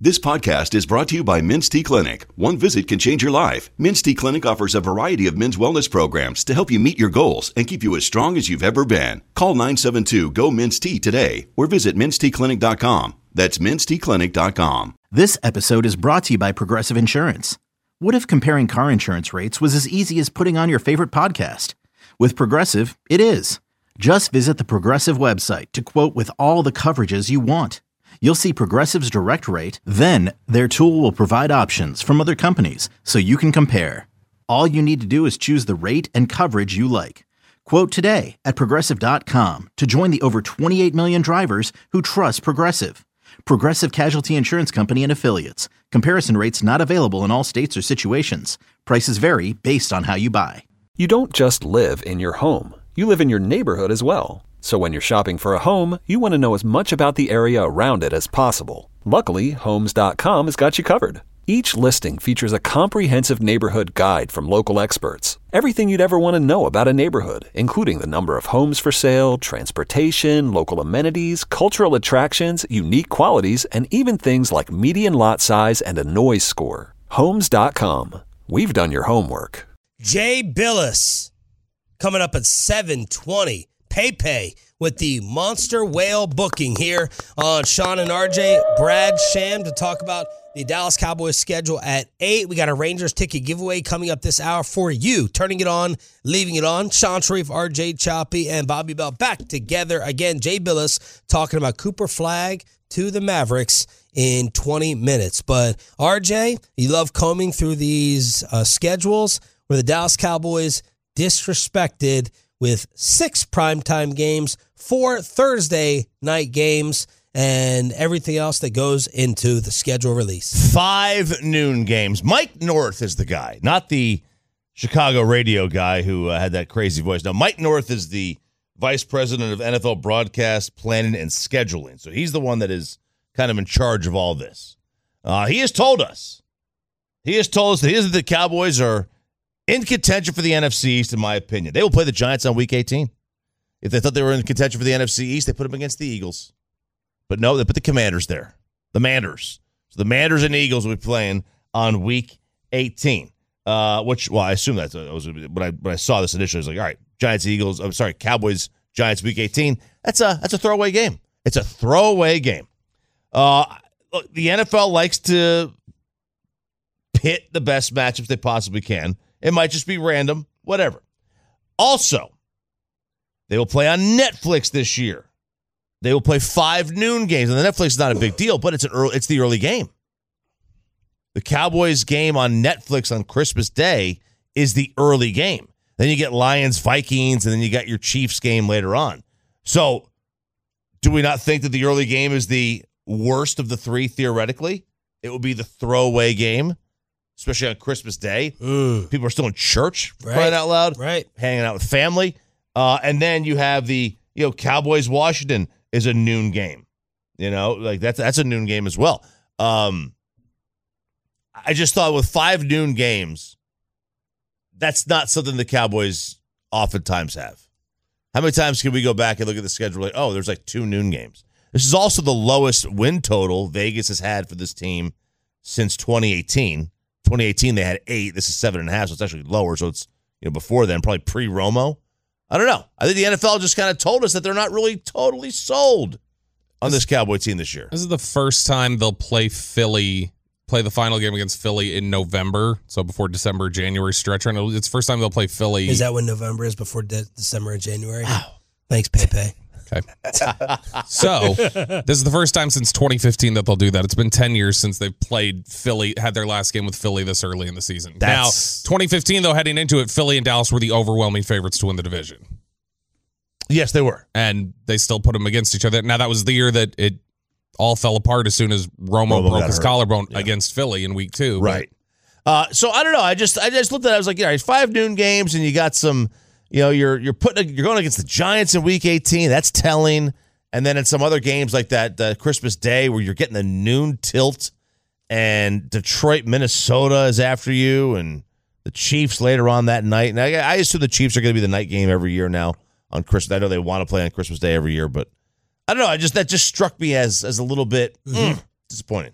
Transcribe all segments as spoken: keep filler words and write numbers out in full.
This podcast is brought to you by Men's T Clinic. One visit can change your life. Men's T Clinic offers a variety of men's wellness programs to help you meet your goals and keep you as strong as you've ever been. Call nine seven two, G O, Men's T today or visit mens t clinic dot com. That's mens t clinic dot com. This episode is brought to you by Progressive Insurance. What if comparing car insurance rates was as easy as putting on your favorite podcast? With Progressive, it is. Just visit the Progressive website to quote with all the coverages you want. You'll see Progressive's direct rate, then their tool will provide options from other companies so you can compare. All you need to do is choose the rate and coverage you like. Quote today at progressive dot com to join the over twenty-eight million drivers who trust Progressive. Progressive Casualty Insurance Company and Affiliates. Comparison rates not available in all states or situations. Prices vary based on how you buy. You don't just live in your home. You live in your neighborhood as well. So when you're shopping for a home, you want to know as much about the area around it as possible. Luckily, Homes dot com has got you covered. Each listing features a comprehensive neighborhood guide from local experts. Everything you'd ever want to know about a neighborhood, including the number of homes for sale, transportation, local amenities, cultural attractions, unique qualities, and even things like median lot size and a noise score. Homes dot com. We've done your homework. Jay Billis coming up at seven twenty. Pepe with the Monster Whale booking here on Sean and R J. Brad Sham to talk about the Dallas Cowboys schedule at eight. We got a Rangers ticket giveaway coming up this hour for you. Turning it on, leaving it on. Sean Sharif, R J Choppy, and Bobby Bell back together again. Jay Billis talking about Cooper Flagg to the Mavericks in twenty minutes. But R J, you love combing through these uh, schedules where the Dallas Cowboys disrespected with six primetime games, four Thursday night games, and everything else that goes into the schedule release. Five noon games. Mike North is the guy, not the Chicago radio guy who uh, had that crazy voice. No, Mike North is the vice president of N F L broadcast planning and scheduling. So he's the one that is kind of in charge of all this. Uh, he has told us, he has told us that his, the Cowboys are in contention for the N F C East, in my opinion. They will play the Giants on week eighteen. If they thought they were in contention for the N F C East, they put them against the Eagles. But no, they put the Commanders there. The Manders. So the Manders and Eagles will be playing on week eighteen. Uh, which, well, I assume that's uh, was when I when I saw this initially, I was like, all right, Giants, Eagles. I'm sorry, Cowboys, Giants, week eighteen. That's a that's a throwaway game. It's a throwaway game. Uh, look, the N F L likes to pit the best matchups they possibly can. It might just be random, whatever. Also, they will play on Netflix this year. They will play five noon games. And the Netflix is not a big deal, but it's an early, it's the early game. The Cowboys game on Netflix on Christmas Day is the early game. Then you get Lions, Vikings, and then you got your Chiefs game later on. So do we not think that the early game is the worst of the three, theoretically? It will be the throwaway game. Especially on Christmas Day. Mm. People are still in church, right. crying out loud, right? Hanging out with family. Uh, and then you have the, you know, Cowboys-Washington is a noon game. You know, like that's that's a noon game as well. Um, I just thought with five noon games, that's not something the Cowboys oftentimes have. How many times can we go back and look at the schedule like, oh, there's like two noon games? This is also the lowest win total Vegas has had for this team since twenty eighteen. twenty eighteen, they had eight. This is seven and a half, so it's actually lower. So it's, you know, before then, probably pre-Romo. I don't know. I think the N F L just kind of told us that they're not really totally sold on this Cowboy team this year. This is the first time they'll play Philly, play the final game against Philly in November, so before December, January stretch. And it's the first time they'll play Philly. Is that when November is, before de- December and January? Wow. Thanks, Pepe. Okay. So, this is the first time since twenty fifteen that they'll do that. It's been ten years since they've played Philly, had their last game with Philly this early in the season. That's... Now, twenty fifteen, though, heading into it, Philly and Dallas were the overwhelming favorites to win the division. Yes, they were. And they still put them against each other. Now, that was the year that it all fell apart as soon as Romo, Romo broke his hurt. collarbone yeah. against Philly in week two. Right. Uh, so, I don't know. I just I just looked at it. I was like, yeah, it's five noon games, and you got some... You know, you're you're putting you're going against the Giants in week eighteen. That's telling. And then in some other games like that, the Christmas Day where you're getting the noon tilt, and Detroit, Minnesota is after you, and the Chiefs later on that night. And I, I assume the Chiefs are going to be the night game every year now on Christmas. I know they want to play on Christmas Day every year, but I don't know. I just that just struck me as as a little bit mm-hmm. mm, disappointing.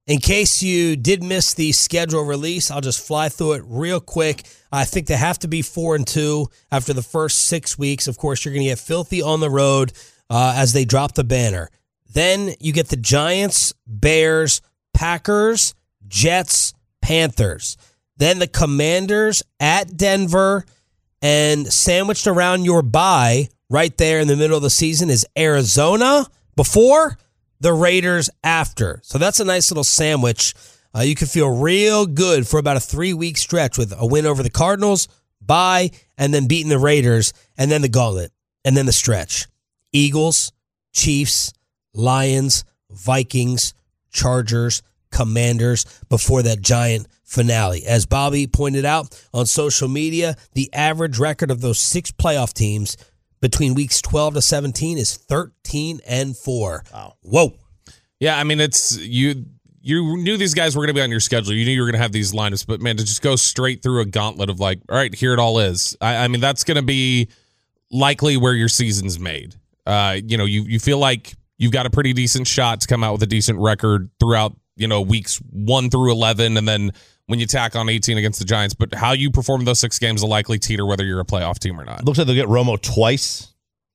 In case you did miss the schedule release, I'll just fly through it real quick. I think they have to be four and two after the first six weeks. Of course, you're going to get filthy on the road uh, as they drop the banner. Then you get the Giants, Bears, Packers, Jets, Panthers. Then the Commanders at Denver, and sandwiched around your bye right there in the middle of the season is Arizona before, the Raiders after. So that's a nice little sandwich. Uh, you can feel real good for about a three-week stretch with a win over the Cardinals, bye, and then beating the Raiders, and then the gauntlet, and then the stretch. Eagles, Chiefs, Lions, Vikings, Chargers, Commanders before that giant finale. As Bobby pointed out on social media, the average record of those six playoff teams between weeks twelve to seventeen is thirteen and four. Wow. Whoa. Yeah, I mean, it's you you knew these guys were going to be on your schedule. You knew you were going to have these lineups, but man, to just go straight through a gauntlet of like, all right, here it all is. I, I mean, that's going to be likely where your season's made. Uh, you know, you you feel like you've got a pretty decent shot to come out with a decent record throughout, you know, weeks one through eleven, and then when you tack on eighteen against the Giants. But how you perform those six games will likely teeter whether you're a playoff team or not. Looks like they'll get Romo twice.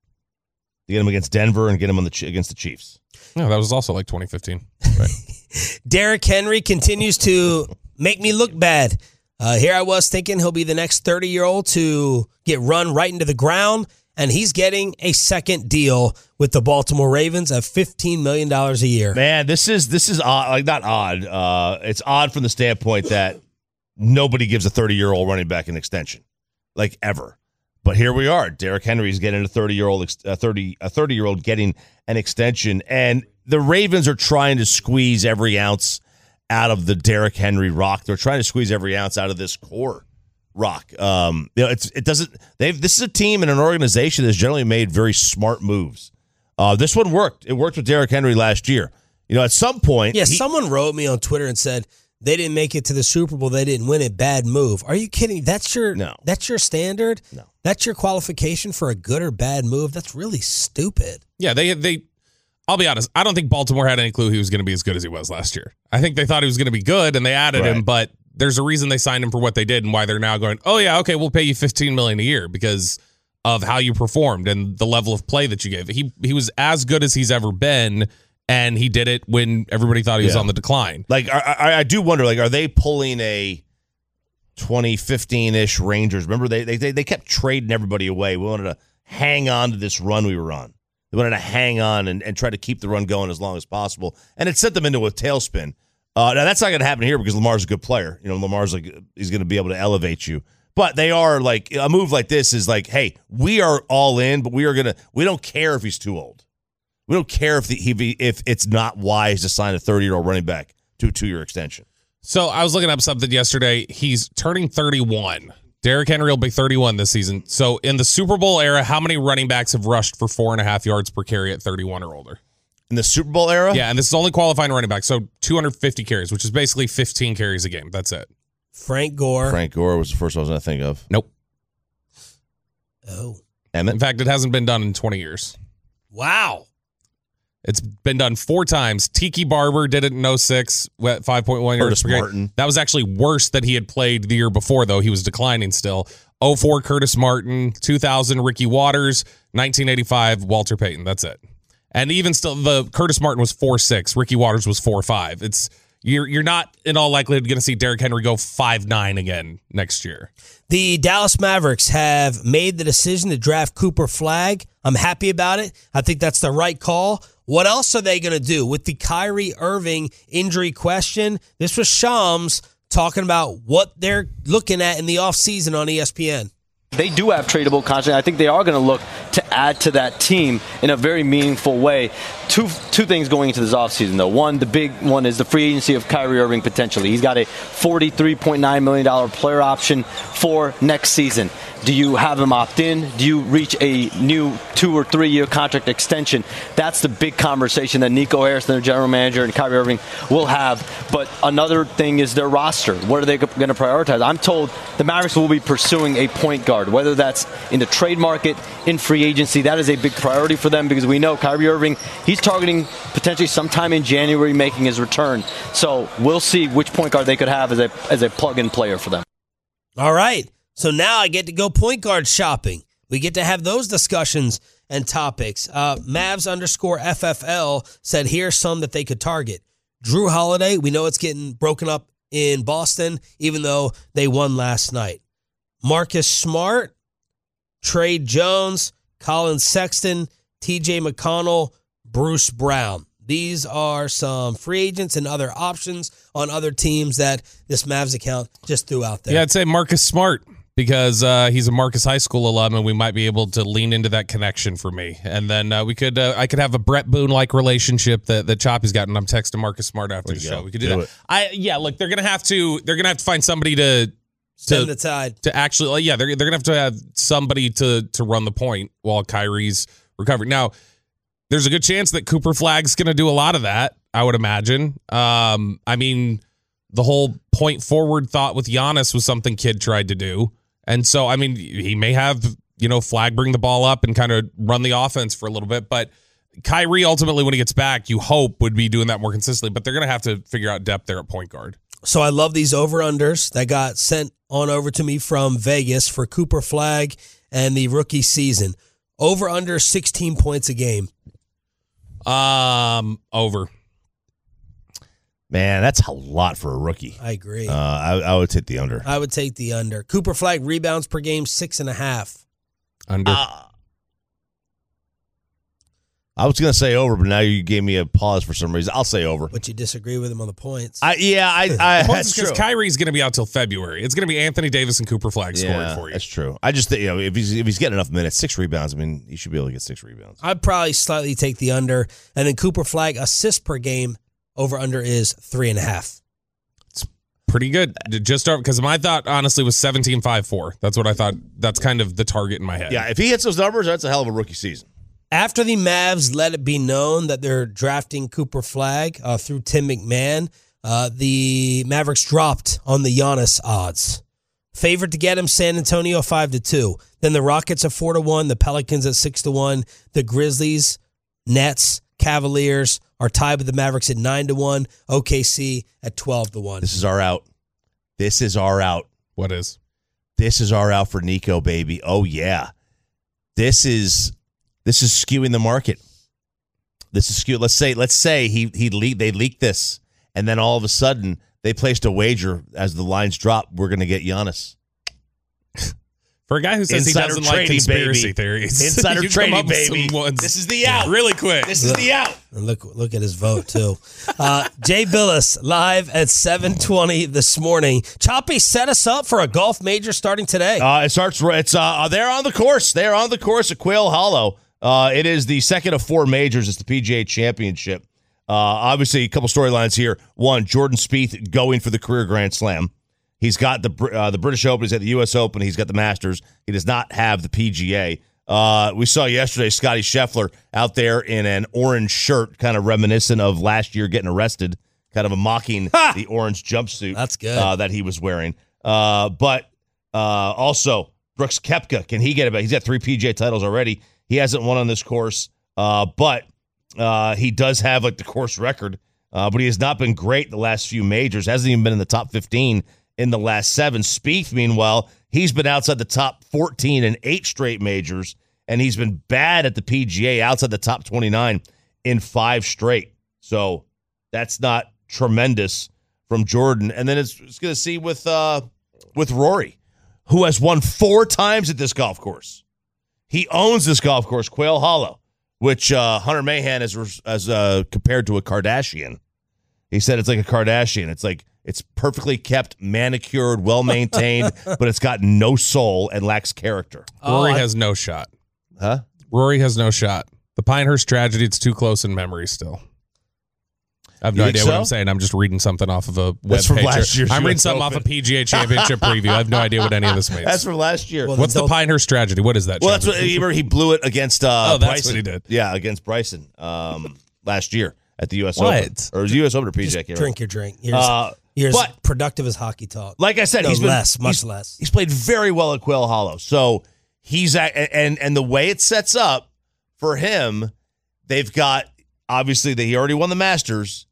They get him against Denver and get him on the against the Chiefs. No, that was also like twenty fifteen. Right. Derrick Henry continues to make me look bad. Uh, here I was thinking he'll be the next thirty-year-old to get run right into the ground, and he's getting a second deal with the Baltimore Ravens at fifteen million dollars a year. Man, this is this is odd. Like, not odd. Uh, it's odd from the standpoint that nobody gives a thirty-year-old running back an extension, like ever. But here we are. Derrick Henry's getting a thirty-year-old, a thirty, a thirty-year-old getting an extension, and the Ravens are trying to squeeze every ounce out of the Derrick Henry rock. They're trying to squeeze every ounce out of this core rock. Um, you know, it's it doesn't. They've this is a team and an organization that's generally made very smart moves. Uh, this one worked. It worked with Derrick Henry last year. You know, at some point, yeah. he, someone wrote me on Twitter and said they didn't make it to the Super Bowl. They didn't win it. Bad move. Are you kidding? That's your no. That's your standard. No. That's your qualification for a good or bad move. That's really stupid. Yeah, they they. I'll be honest. I don't think Baltimore had any clue he was going to be as good as he was last year. I think they thought he was going to be good, and they added right. him. But there's a reason they signed him for what they did, and why they're now going, oh yeah, okay, we'll pay you fifteen million dollars a year because of how you performed and the level of play that you gave. He he was as good as he's ever been, and he did it when everybody thought he was yeah. on the decline. Like I, I, I do wonder, like, are they pulling a twenty fifteen-ish Rangers? Remember, they they they kept trading everybody away. We wanted to hang on to this run we were on. They wanted to hang on and, and try to keep the run going as long as possible, and it sent them into a tailspin. Uh, now that's not going to happen here because Lamar's a good player. You know, Lamar's like he's going to be able to elevate you. But they are like a move like this is like, hey, we are all in, but we are gonna. We don't care if he's too old. We don't care if the, he if it's not wise to sign a thirty-year-old running back to a two-year extension. So I was looking up something yesterday. He's turning thirty-one. Derrick Henry will be thirty-one this season. So in the Super Bowl era, how many running backs have rushed for four and a half yards per carry at thirty-one or older? In the Super Bowl era? Yeah, and this is only qualifying running back. So two hundred fifty carries, which is basically fifteen carries a game. That's it. Frank Gore. Frank Gore was the first one I was going to think of. Nope. Oh. Emmett? In fact, it hasn't been done in twenty years. Wow. It's been done four times. Tiki Barber did it in oh six, five point one yards Curtis per game. Martin. That was actually worse than he had played the year before, though. He was declining still. oh four, Curtis Martin. two thousand, Ricky Waters. nineteen eighty-five, Walter Payton. That's it. And even still, the Curtis Martin was four six. Ricky Waters was four five. It's you're you're not in all likelihood going to see Derrick Henry go five nine again next year. The Dallas Mavericks have made the decision to draft Cooper Flagg. I'm happy about it. I think that's the right call. What else are they going to do with the Kyrie Irving injury question? This was Shams talking about what they're looking at in the offseason on E S P N. They do have tradable contracts. I think they are going to look to add to that team in a very meaningful way. Two two things going into this offseason, though. One, the big one is the free agency of Kyrie Irving potentially. He's got a forty-three point nine million dollars player option for next season. Do you have him opt in? Do you reach a new two or three year contract extension? That's the big conversation that Nico Harris, their general manager, and Kyrie Irving will have. But another thing is their roster. What are they going to prioritize? I'm told the Mavericks will be pursuing a point guard, whether that's in the trade market, in free agency. That is a big priority for them because we know Kyrie Irving, he's he's targeting potentially sometime in January making his return. So we'll see which point guard they could have as a as a plug-in player for them. All right. So now I get to go point guard shopping. We get to have those discussions and topics. Uh, Mavs underscore F F L said here's some that they could target. Drew Holiday, we know it's getting broken up in Boston, even though they won last night. Marcus Smart, Trey Jones, Colin Sexton, T J McConnell, Bruce Brown. These are some free agents and other options on other teams that this Mavs account just threw out there. Yeah, I'd say Marcus Smart because uh, he's a Marcus High School alum, and we might be able to lean into that connection for me. And then uh, we could, uh, I could have a Brett Boone-like relationship that, that Choppy's got, and I'm texting Marcus Smart after the show. Go. We could do, do that. It. I yeah, look, they're gonna have to, they're gonna have to find somebody to. Stem To, the tide. to actually, yeah, they're they're gonna have to have somebody to to run the point while Kyrie's recovering. Now, there's a good chance that Cooper Flagg's gonna do a lot of that. I would imagine. Um, I mean, the whole point forward thought with Giannis was something Kidd tried to do, and so I mean, he may have you know Flagg bring the ball up and kind of run the offense for a little bit, but Kyrie ultimately, when he gets back, you hope would be doing that more consistently. But they're gonna have to figure out depth there at point guard. So I love these over-unders that got sent on over to me from Vegas for Cooper Flagg and the rookie season. Over-under sixteen points a game. Um, over. Man, that's a lot for a rookie. I agree. Uh, I, I would take the under. I would take the under. Cooper Flagg rebounds per game, six and a half. Under. Uh, I was going to say over, but now you gave me a pause for some reason. I'll say over. But you disagree with him on the points. I yeah, I, I that's because true. Kyrie's going to be out till February. It's going to be Anthony Davis and Cooper Flagg Yeah, scoring for you. that's true. I just think you know if he's if he's getting enough minutes, six rebounds. I mean, he should be able to get six rebounds. I'd probably slightly take the under. And then Cooper Flagg assists per game, over-under is three and a half. Pretty good. Just because my thought, honestly, was seventeen five four. That's what I thought. That's kind of the target in my head. Yeah, if he hits those numbers, that's a hell of a rookie season. After the Mavs let it be known that they're drafting Cooper Flagg uh, through Tim McMahon, uh, the Mavericks dropped on the Giannis odds. Favorite to get him, San Antonio five to two. Then the Rockets at four to one, the Pelicans at six to one, the Grizzlies, Nets, Cavaliers are tied with the Mavericks at nine to one, O K C at twelve to one. This is our out. This is our out. What is? This is our out for Nico, baby. Oh yeah. This is this is skewing the market. This is skewed. Let's say let's say he he le- they leaked this, and then all of a sudden they placed a wager as the lines dropped. We're going to get Giannis. For a guy who says Insider he doesn't like trading, conspiracy baby. theories. Insider you come trading, up with baby. some ones This is the out. Really quick. This is the out. And look, look at his vote, too. uh, Jay Billis, live at seven twenty this morning. Choppy set us up for a golf major starting today. Uh, it starts. It's uh, they're on the course. They're on the course at Quail Hollow. Uh, it is the second of four majors. It's the P G A Championship. Uh, obviously, a couple storylines here. One, Jordan Spieth going for the career Grand Slam. He's got the uh, the British Open. He's at the U S Open. He's got the Masters. He does not have the P G A. Uh, we saw yesterday Scotty Scheffler out there in an orange shirt, kind of reminiscent of last year getting arrested, kind of a mocking ha! the orange jumpsuit. That's good. Uh, that he was wearing. Uh, but uh, also, Brooks Koepka, can he get it back? He's got three P G A titles already. He hasn't won on this course, uh, but uh, he does have like the course record. Uh, but he has not been great the last few majors. Hasn't even been in the top fifteen in the last seven. Spieth, meanwhile, he's been outside the top fourteen in eight straight majors, and he's been bad at the P G A, outside the top twenty-nine in five straight. So that's not tremendous from Jordan. And then it's, it's going to see with uh, with Rory, who has won four times at this golf course. He owns this golf course, Quail Hollow, which uh, Hunter Mahan has as uh, compared to a Kardashian. He said it's like a Kardashian. It's like it's perfectly kept, manicured, well-maintained, but it's got no soul and lacks character. Rory Oh, I- has no shot. Huh? Rory has no shot. The Pinehurst tragedy, it's too close in memory still. I have no You think idea so? what I'm saying. I'm just reading something off of a web That's from page. last year's I'm U reading S something Open. off a P G A Championship preview. I have no idea what any of this means. That's from last year. Well, What's the Don't- Pinehurst tragedy? What is that? Well, that's Shelby? what you remember. He blew it against uh, Oh, that's Bryson. what he did. Yeah, against Bryson um, last year at the U S What? Open. Or it was U S Open or P G A? I Just can't drink remember. your drink. You're, Uh, as, you're as but- productive as hockey talk. Like I said, No, he's been less, much he's, less. He's played very well at Quail Hollow. So he's at, and and the way it sets up for him, they've got obviously, that he already won the Masters.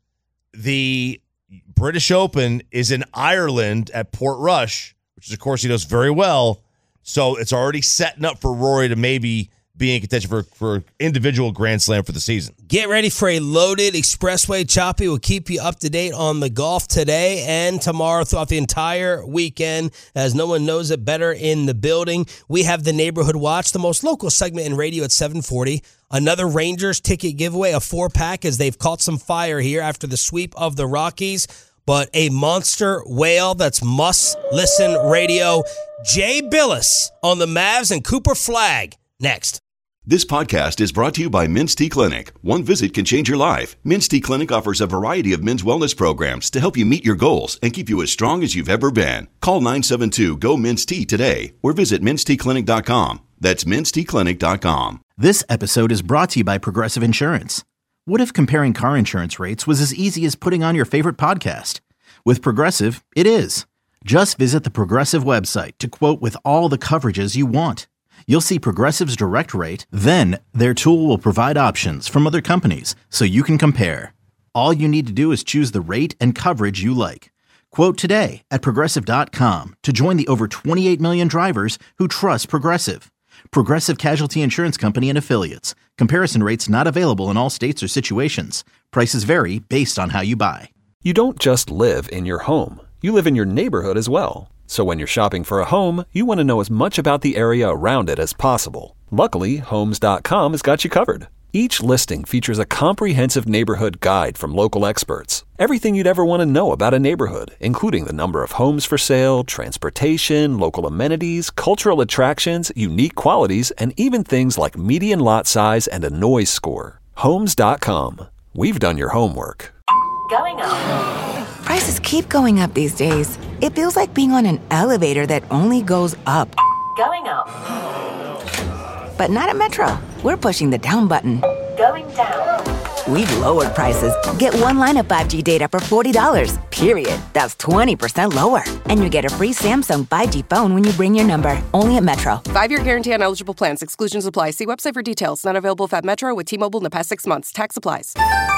The British Open is in Ireland at Portrush, which is, of course, he does very well. So it's already setting up for Rory to maybe be in contention for, for individual Grand Slam for the season. Get ready for a loaded Expressway Choppy. We'll keep you up to date on the golf today and tomorrow throughout the entire weekend, as no one knows it better in the building. We have the Neighborhood Watch, the most local segment in radio at seven forty. Another Rangers ticket giveaway, a four-pack, as they've caught some fire here after the sweep of the Rockies. But a monster whale that's must-listen radio. Jay Billis on the Mavs and Cooper Flagg next. This podcast is brought to you by Men's T Clinic. One visit can change your life. Men's T Clinic offers a variety of men's wellness programs to help you meet your goals and keep you as strong as you've ever been. Call nine seven two, G O, Men's T today or visit mens t clinic dot com. That's mens t clinic dot com. This episode is brought to you by Progressive Insurance. What if comparing car insurance rates was as easy as putting on your favorite podcast? With Progressive, it is. Just visit the Progressive website to quote with all the coverages you want. You'll see Progressive's direct rate, then their tool will provide options from other companies so you can compare. All you need to do is choose the rate and coverage you like. Quote today at progressive dot com to join the over twenty-eight million drivers who trust Progressive. Progressive Casualty Insurance Company and Affiliates. Comparison rates not available in all states or situations. Prices vary based on how you buy. You don't just live in your home. You live in your neighborhood as well. So when you're shopping for a home, you want to know as much about the area around it as possible. Luckily, homes dot com has got you covered. Each listing features a comprehensive neighborhood guide from local experts. Everything you'd ever want to know about a neighborhood, including the number of homes for sale, transportation, local amenities, cultural attractions, unique qualities, and even things like median lot size and a noise score. homes dot com. We've done your homework. Going up. Prices keep going up these days. It feels like being on an elevator that only goes up. Going up. But not at Metro. We're pushing the down button. Going down. We've lowered prices. Get one line of five G data for forty dollars, period. That's twenty percent lower. And you get a free Samsung five G phone when you bring your number. Only at Metro. Five-year guarantee on eligible plans. Exclusions apply. See website for details. Not available at Metro with T-Mobile in the past six months. Tax applies.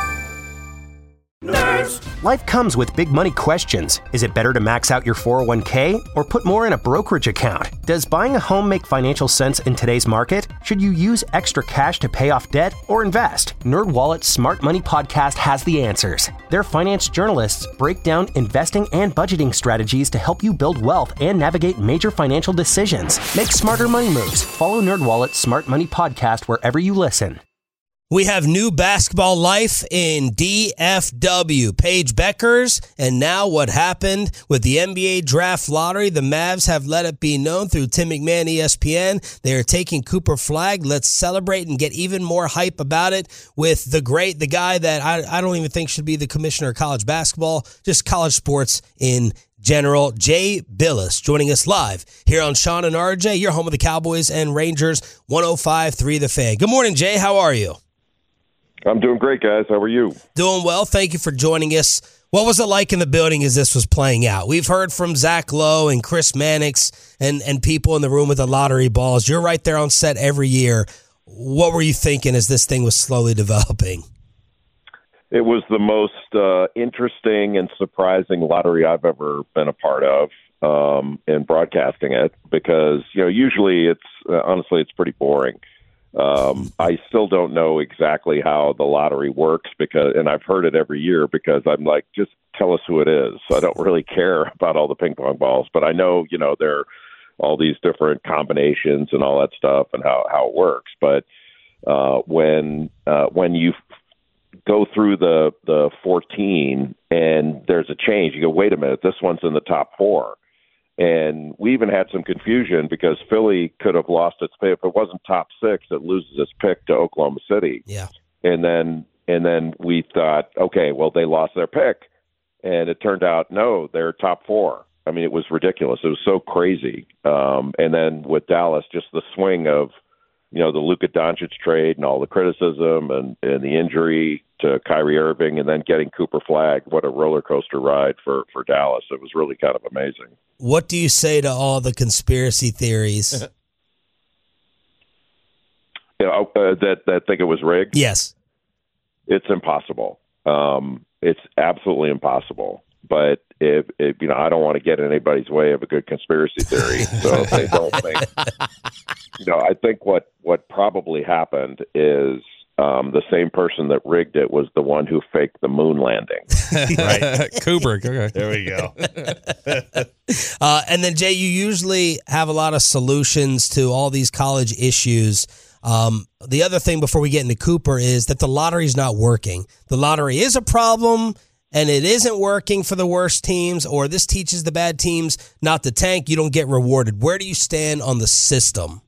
Nerds. Life comes with big money questions. Is it better to max out your four oh one k or put more in a brokerage account? Does buying a home make financial sense in today's market? Should you use extra cash to pay off debt or invest? NerdWallet's Smart Money Podcast has the answers. Their finance journalists break down investing and budgeting strategies to help you build wealth and navigate major financial decisions. Make smarter money moves. Follow NerdWallet's Smart Money Podcast wherever you listen. We have new basketball life in D F W. Paige Beckers, and now what happened with the N B A draft lottery. The Mavs have let it be known through Tim McMahon, E S P N. They are taking Cooper Flagg. Let's celebrate and get even more hype about it with the great, the guy that I, I don't even think should be the commissioner of college basketball, just college sports in general. Jay Billis joining us live here on Sean and R J, your home of the Cowboys and Rangers, one oh five point three The Fan. Good morning, Jay. How are you? I'm doing great, guys. How are you? Doing well. Thank you for joining us. What was it like in the building as this was playing out? We've heard from Zach Lowe and Chris Mannix and, and people in the room with the lottery balls. You're right there on set every year. What were you thinking as this thing was slowly developing? It was the most uh, interesting and surprising lottery I've ever been a part of um, in broadcasting it because, you know, usually it's, uh, honestly, it's pretty boring. Um, I still don't know exactly how the lottery works because, and I've heard it every year because I'm like, just tell us who it is. So I don't really care about all the ping pong balls, but I know, you know, there are all these different combinations and all that stuff and how, how it works. But uh, when uh, when you go through the, the fourteen and there's a change, you go, wait a minute, this one's in the top four. And we even had some confusion because Philly could have lost its pick. If it wasn't top six, it loses its pick to Oklahoma City. Yeah. And then and then we thought, okay, well, they lost their pick. And it turned out, no, they're top four. I mean, it was ridiculous. It was so crazy. Um, and then with Dallas, just the swing of, you know, the Luka Doncic trade and all the criticism and, and the injury to Kyrie Irving and then getting Cooper Flagg. What a roller coaster ride for, for Dallas. It was really kind of amazing. What do you say to all the conspiracy theories? you know, uh, that, that think it was rigged? Yes. it's impossible. Um, it's absolutely impossible. But if, if you know, I don't want to get in anybody's way of a good conspiracy theory. So if they don't think, you know, I think what what probably happened is um, the same person that rigged it was the one who faked the moon landing. Right, Kubrick. Okay, there we go. uh, and then Jay, you usually have a lot of solutions to all these college issues. Um, the other thing before we get into Cooper is that the lottery is not working. The lottery is a problem. And it isn't working for the worst teams, or this teaches the bad teams not to tank. You don't get rewarded. Where do you stand on the system?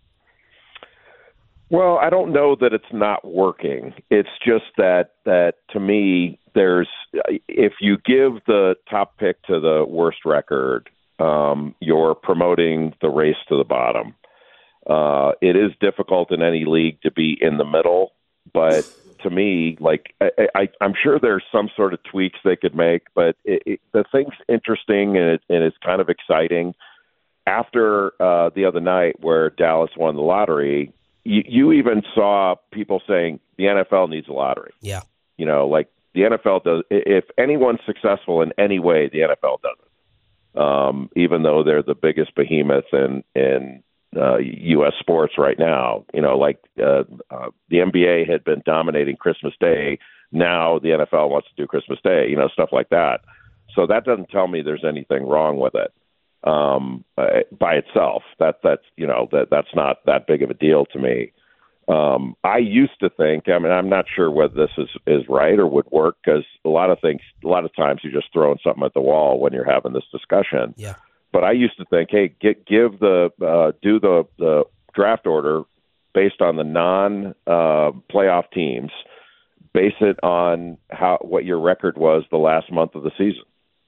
Well, I don't know that it's not working. It's just that, that to me, there's if you give the top pick to the worst record, um, you're promoting the race to the bottom. Uh, it is difficult in any league to be in the middle, but to me, like I, I, I'm sure there's some sort of tweaks they could make, but it, it, the thing's interesting and, it, and it's kind of exciting. After uh, the other night where Dallas won the lottery, you, you even saw people saying the N F L needs a lottery. Yeah, you know, like the N F L does. If anyone's successful in any way, the N F L does it. Um, even though they're the biggest behemoth in in Uh, U S sports right now, you know, like uh, uh, the N B A had been dominating Christmas Day. Now the N F L wants to do Christmas Day, you know, stuff like that. So that doesn't tell me there's anything wrong with it um, uh, by itself. That that's you know that that's not that big of a deal to me. Um, I used to think. I mean, I'm not sure whether this is is right or would work because a lot of things, a lot of times, you're just throwing something at the wall when you're having this discussion. Yeah. But I used to think, hey, get, give the uh, do the, the draft order based on the non uh, playoff teams. Base it on how what your record was the last month of the season.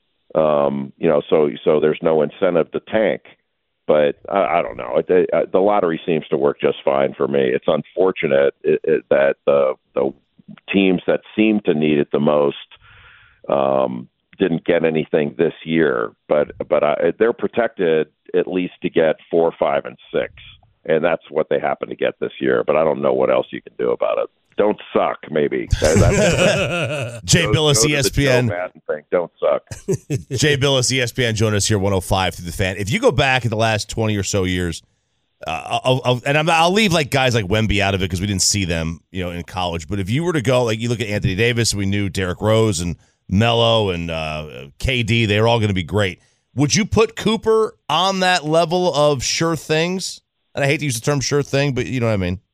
Um, you know, so so there's no incentive to tank. But I, I don't know. It, it, the lottery seems to work just fine for me. It's unfortunate it, it, that the the teams that seem to need it the most. Um, didn't get anything this year, but but I, they're protected at least to get four, five, and six, and that's what they happen to get this year. But I don't know what else you can do about it. Don't suck, maybe. That, Jay go, Billis, go E S P N. Joe Madden thing. Don't suck. Jay Billis, E S P N, join us here, one oh five through the Fan. If you go back in the last twenty or so years, uh, I'll, I'll, and I'm, I'll leave like guys like Wemby out of it because we didn't see them, you know, in college. But if you were to go, like you look at Anthony Davis, we knew Derrick Rose and Melo and uh, K D, they're all going to be great. Would you put Cooper on that level of sure things? And I hate to use the term sure thing, but you know what I mean?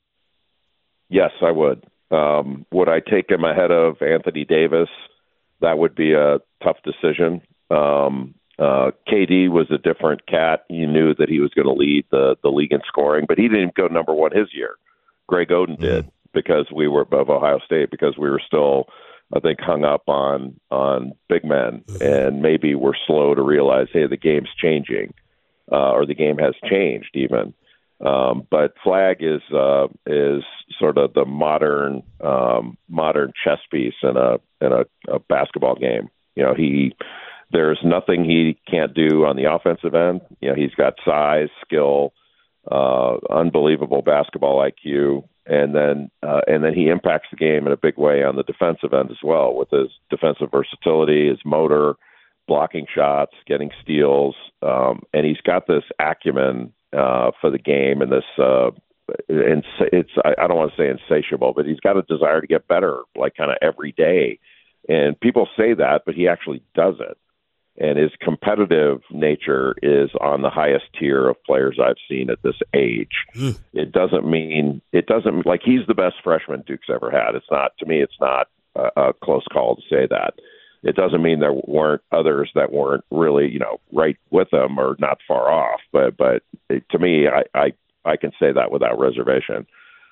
Yes, I would. Um, would I take him ahead of Anthony Davis? That would be a tough decision. Um, uh, K D was a different cat. You knew that he was going to lead the, the league in scoring, but he didn't go number one his year. Greg Oden did mm-hmm. because we were above Ohio State, because we were still – I think hung up on on big men, and maybe we're slow to realize, hey, the game's changing, uh, or the game has changed even. Um, but Flag is uh, is sort of the modern um, modern chess piece in a in a, a basketball game. You know, he there's nothing he can't do on the offensive end. You know, he's got size, skill, uh, unbelievable basketball I Q. And then, uh, and then he impacts the game in a big way on the defensive end as well, with his defensive versatility, his motor, blocking shots, getting steals, um, and he's got this acumen uh, for the game, and this. Uh, and it's I, I don't want to say insatiable, but he's got a desire to get better, like kind of every day. And people say that, but he actually does it. And his competitive nature is on the highest tier of players I've seen at this age. Mm. It doesn't mean it doesn't like he's the best freshman Duke's ever had. It's not, to me, it's not a, a close call to say that. It doesn't mean there weren't others that weren't really, you know, right with him or not far off. But but it, to me, I, I I can say that without reservation.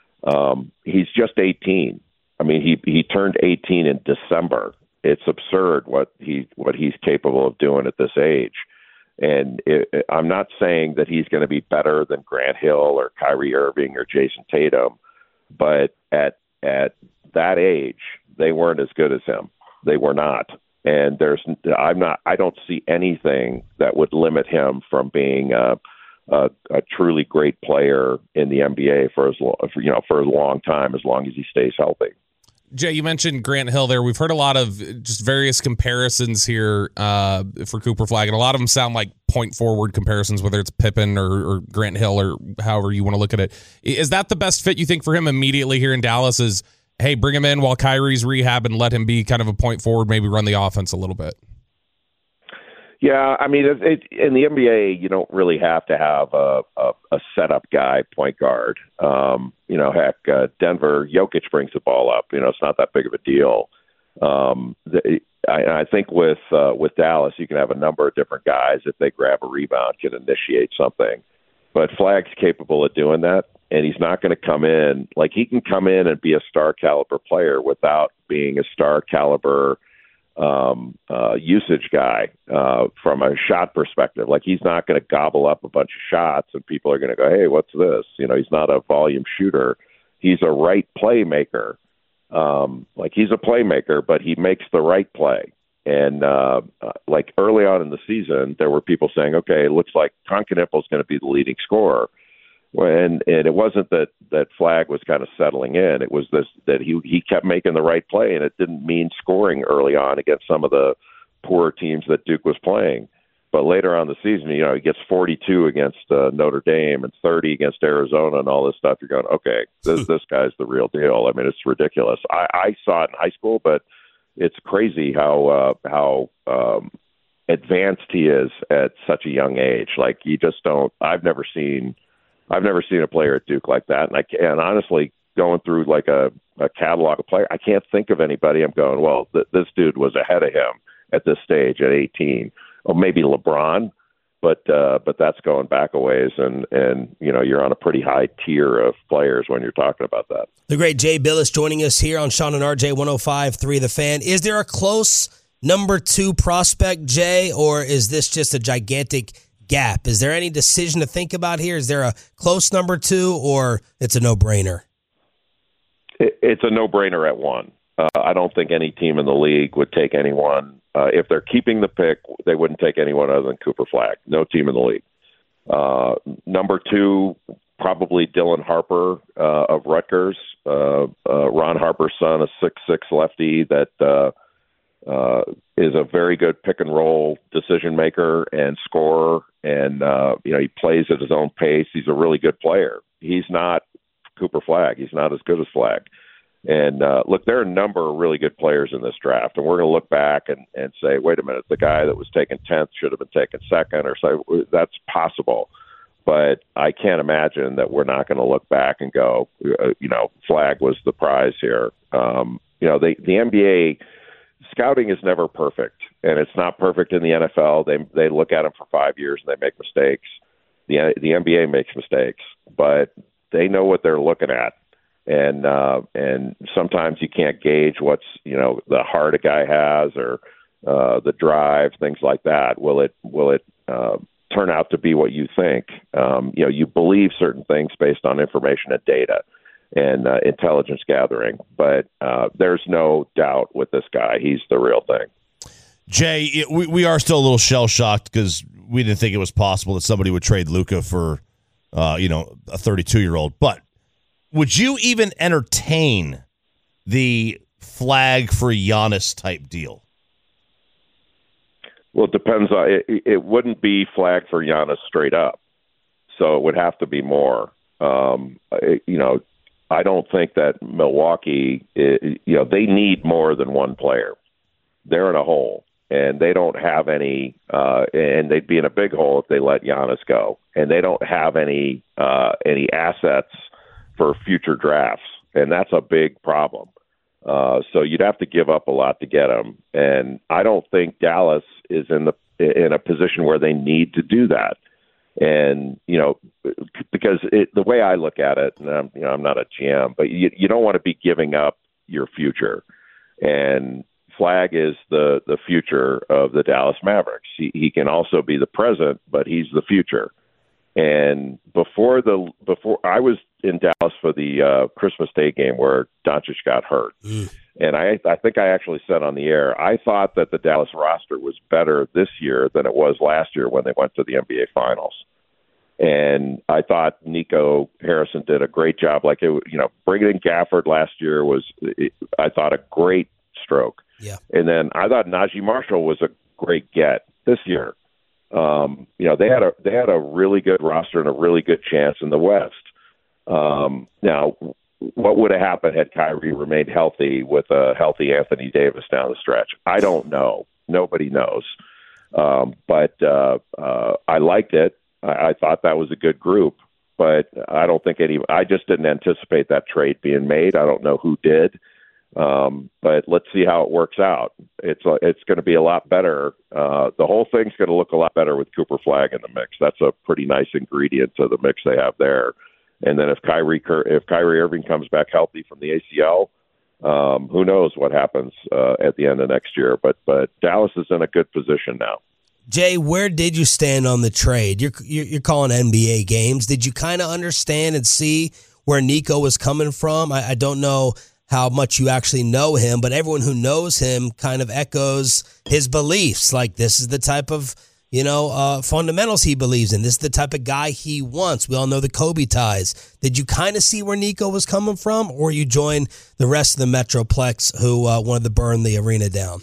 Um, he's just eighteen. I mean, he he turned eighteen in December. It's absurd what he what he's capable of doing at this age. And it, it, I'm not saying that he's going to be better than Grant Hill or Kyrie Irving or Jason Tatum, but at at that age, they weren't as good as him. They were not. And there's I'm not I don't see anything that would limit him from being a, a, a truly great player in the N B A for as long, for, you know for a long time, as long as he stays healthy. Jay, you mentioned Grant Hill there. We've heard a lot of just various comparisons here uh, for Cooper Flagg, and a lot of them sound like point forward comparisons, whether it's Pippen or, or Grant Hill or however you want to look at it. Is that the best fit you think for him immediately here in Dallas is, hey, bring him in while Kyrie's rehab and let him be kind of a point forward, maybe run the offense a little bit? Yeah, I mean, it, it, in the N B A, you don't really have to have a, a, a setup guy, point guard. Um, you know, heck, uh, Denver, Jokic brings the ball up. You know, it's not that big of a deal. Um, the, I, I think with uh, with Dallas, you can have a number of different guys if they grab a rebound, can initiate something. But Flagg's capable of doing that, and he's not going to come in like he can come in and be a star caliber player without being a star caliber um uh usage guy uh from a shot perspective. Like he's not going to gobble up a bunch of shots and people are going to go, hey, what's this? You know, he's not a volume shooter. He's a right playmaker. Um like he's a playmaker, but he makes the right play. And uh like early on in the season, there were people saying, okay, it looks like Tonkinipple's going to be the leading scorer. When and it wasn't that that Flagg was kind of settling in. It was this that he he kept making the right play, and it didn't mean scoring early on against some of the poorer teams that Duke was playing. But later on in the season, you know, he gets forty-two against uh, Notre Dame and thirty against Arizona and all this stuff. You're going, okay, this this guy's the real deal. I mean, it's ridiculous. I, I saw it in high school, but it's crazy how uh, how um, advanced he is at such a young age. Like you just don't. I've never seen. I've never seen a player at Duke like that, and I and honestly, going through like a, a catalog of players, I can't think of anybody. I'm going, well, th- this dude was ahead of him at this stage at eighteen, or maybe LeBron, but uh, but that's going back a ways, and and you know you're on a pretty high tier of players when you're talking about that. The great Jay Bilas joining us here on Sean and R J one oh five point three The Fan. Is there a close number two prospect, Jay, or is this just a gigantic gap? Is there any decision to think about here? Is there a close number two, or it's a no-brainer? It, it's a no-brainer at one. Uh, I don't think any team in the league would take anyone. Uh, if they're keeping the pick, they wouldn't take anyone other than Cooper Flagg. No team in the league. Uh, number two, probably Dylan Harper uh, of Rutgers. Uh, uh, Ron Harper's son, a six six lefty that uh, uh, is a very good pick and roll decision maker and scorer. And, uh, you know, he plays at his own pace. He's a really good player. He's not Cooper Flagg. He's not as good as Flagg. And, uh, look, there are a number of really good players in this draft. And we're going to look back and, and say, wait a minute, the guy that was taken tenth should have been taken second, or so. That's possible. But I can't imagine that we're not going to look back and go, uh, you know, Flagg was the prize here. Um, you know, they, the N B A scouting is never perfect, and it's not perfect in the N F L. They they look at them for five years and they make mistakes. The the N B A makes mistakes, but they know what they're looking at, and uh, and sometimes you can't gauge what's you know the heart a guy has or uh, the drive, things like that. Will it will it uh, turn out to be what you think? Um, you know, you believe certain things based on information and data and uh, intelligence gathering. But uh, there's no doubt with this guy. He's the real thing. Jay, it, we, we are still a little shell-shocked because we didn't think it was possible that somebody would trade Luka for, uh, you know, a thirty-two-year-old. But would you even entertain the Flagg for Giannis type deal? Well, it depends on it. It wouldn't be Flagg for Giannis straight up. So it would have to be more. Um, it, you know, I don't think that Milwaukee, you know, they need more than one player. They're in a hole, and they don't have any, uh, and they'd be in a big hole if they let Giannis go. And they don't have any uh, any assets for future drafts, and that's a big problem. Uh, so you'd have to give up a lot to get him, and I don't think Dallas is in the in a position where they need to do that. And, you know, because it, the way I look at it, and I'm, you know, I'm not a G M, but you, you don't want to be giving up your future. And Flagg is the, the future of the Dallas Mavericks. He, he can also be the present, but he's the future. And before the before I was in Dallas for the uh, Christmas Day game where Doncic got hurt, mm. and I I think I actually said on the air I thought that the Dallas roster was better this year than it was last year when they went to the N B A Finals. And I thought Nico Harrison did a great job. Like, it, you know, bringing in Gafford last year was, I thought, a great stroke. Yeah. And then I thought Najee Marshall was a great get this year. Um, you know, they had a they had a really good roster and a really good chance in the West. Um, now, what would have happened had Kyrie remained healthy with a healthy Anthony Davis down the stretch? I don't know. Nobody knows. Um, but uh, uh, I liked it. I, I thought that was a good group. But I don't think any. I just didn't anticipate that trade being made. I don't know who did. Um, but let's see how it works out. It's uh, it's going to be a lot better. Uh, the whole thing's going to look a lot better with Cooper Flagg in the mix. That's a pretty nice ingredient to the mix they have there. And then if Kyrie if Kyrie Irving comes back healthy from the A C L, um, who knows what happens uh, at the end of next year. But but Dallas is in a good position now. Jay, where did you stand on the trade? You're you're, you're calling N B A games. Did you kind of understand and see where Nico was coming from? I, I don't know how much you actually know him, but everyone who knows him kind of echoes his beliefs. Like, this is the type of, you know, uh, fundamentals he believes in. This is the type of guy he wants. We all know the Kobe ties. Did you kind of see where Nico was coming from, or you joined the rest of the Metroplex who uh, wanted to burn the arena down?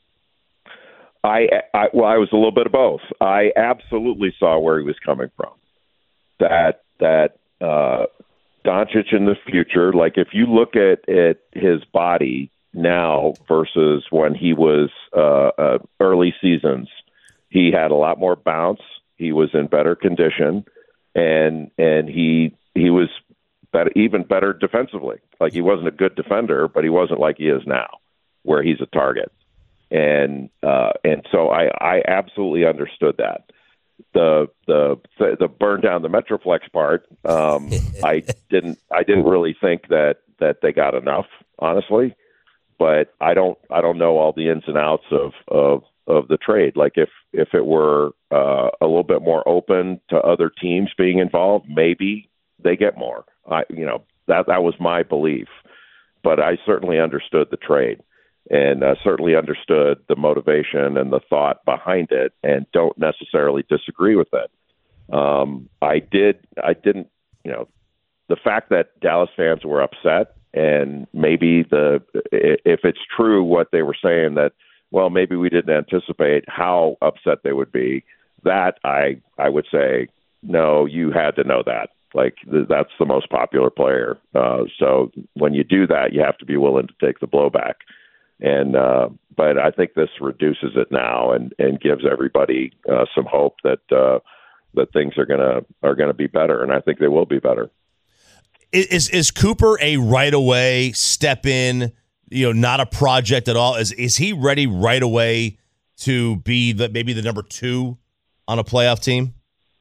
I, I well, I was a little bit of both. I absolutely saw where he was coming from. That that uh, Doncic in the future, like if you look at, at his body now versus when he was uh, uh, early seasons, he had a lot more bounce. He was in better condition, and and he he was better, even better defensively. Like, he wasn't a good defender, but he wasn't like he is now, where he's a target. And uh, and so I, I absolutely understood that. The the the burn down the Metroplex part, um, I didn't I didn't really think that, that they got enough, honestly. But I don't I don't know all the ins and outs of, of, of the trade. Like, if if it were uh, a little bit more open to other teams being involved, maybe they get more. I you know that that was my belief. But I certainly understood the trade. And uh, certainly understood the motivation and the thought behind it, and don't necessarily disagree with it. Um, I did. I didn't. You know, the fact that Dallas fans were upset, and maybe the if it's true what they were saying, that, well, maybe we didn't anticipate how upset they would be. That I I would say, no, you had to know that. Like, th- that's the most popular player. Uh, so when you do that, you have to be willing to take the blowback. And uh, but I think this reduces it now, and, and gives everybody uh, some hope that uh, that things are gonna are gonna be better, and I think they will be better. Is is Cooper a right away step in? You know, not a project at all. Is is he ready right away to be the maybe the number two on a playoff team?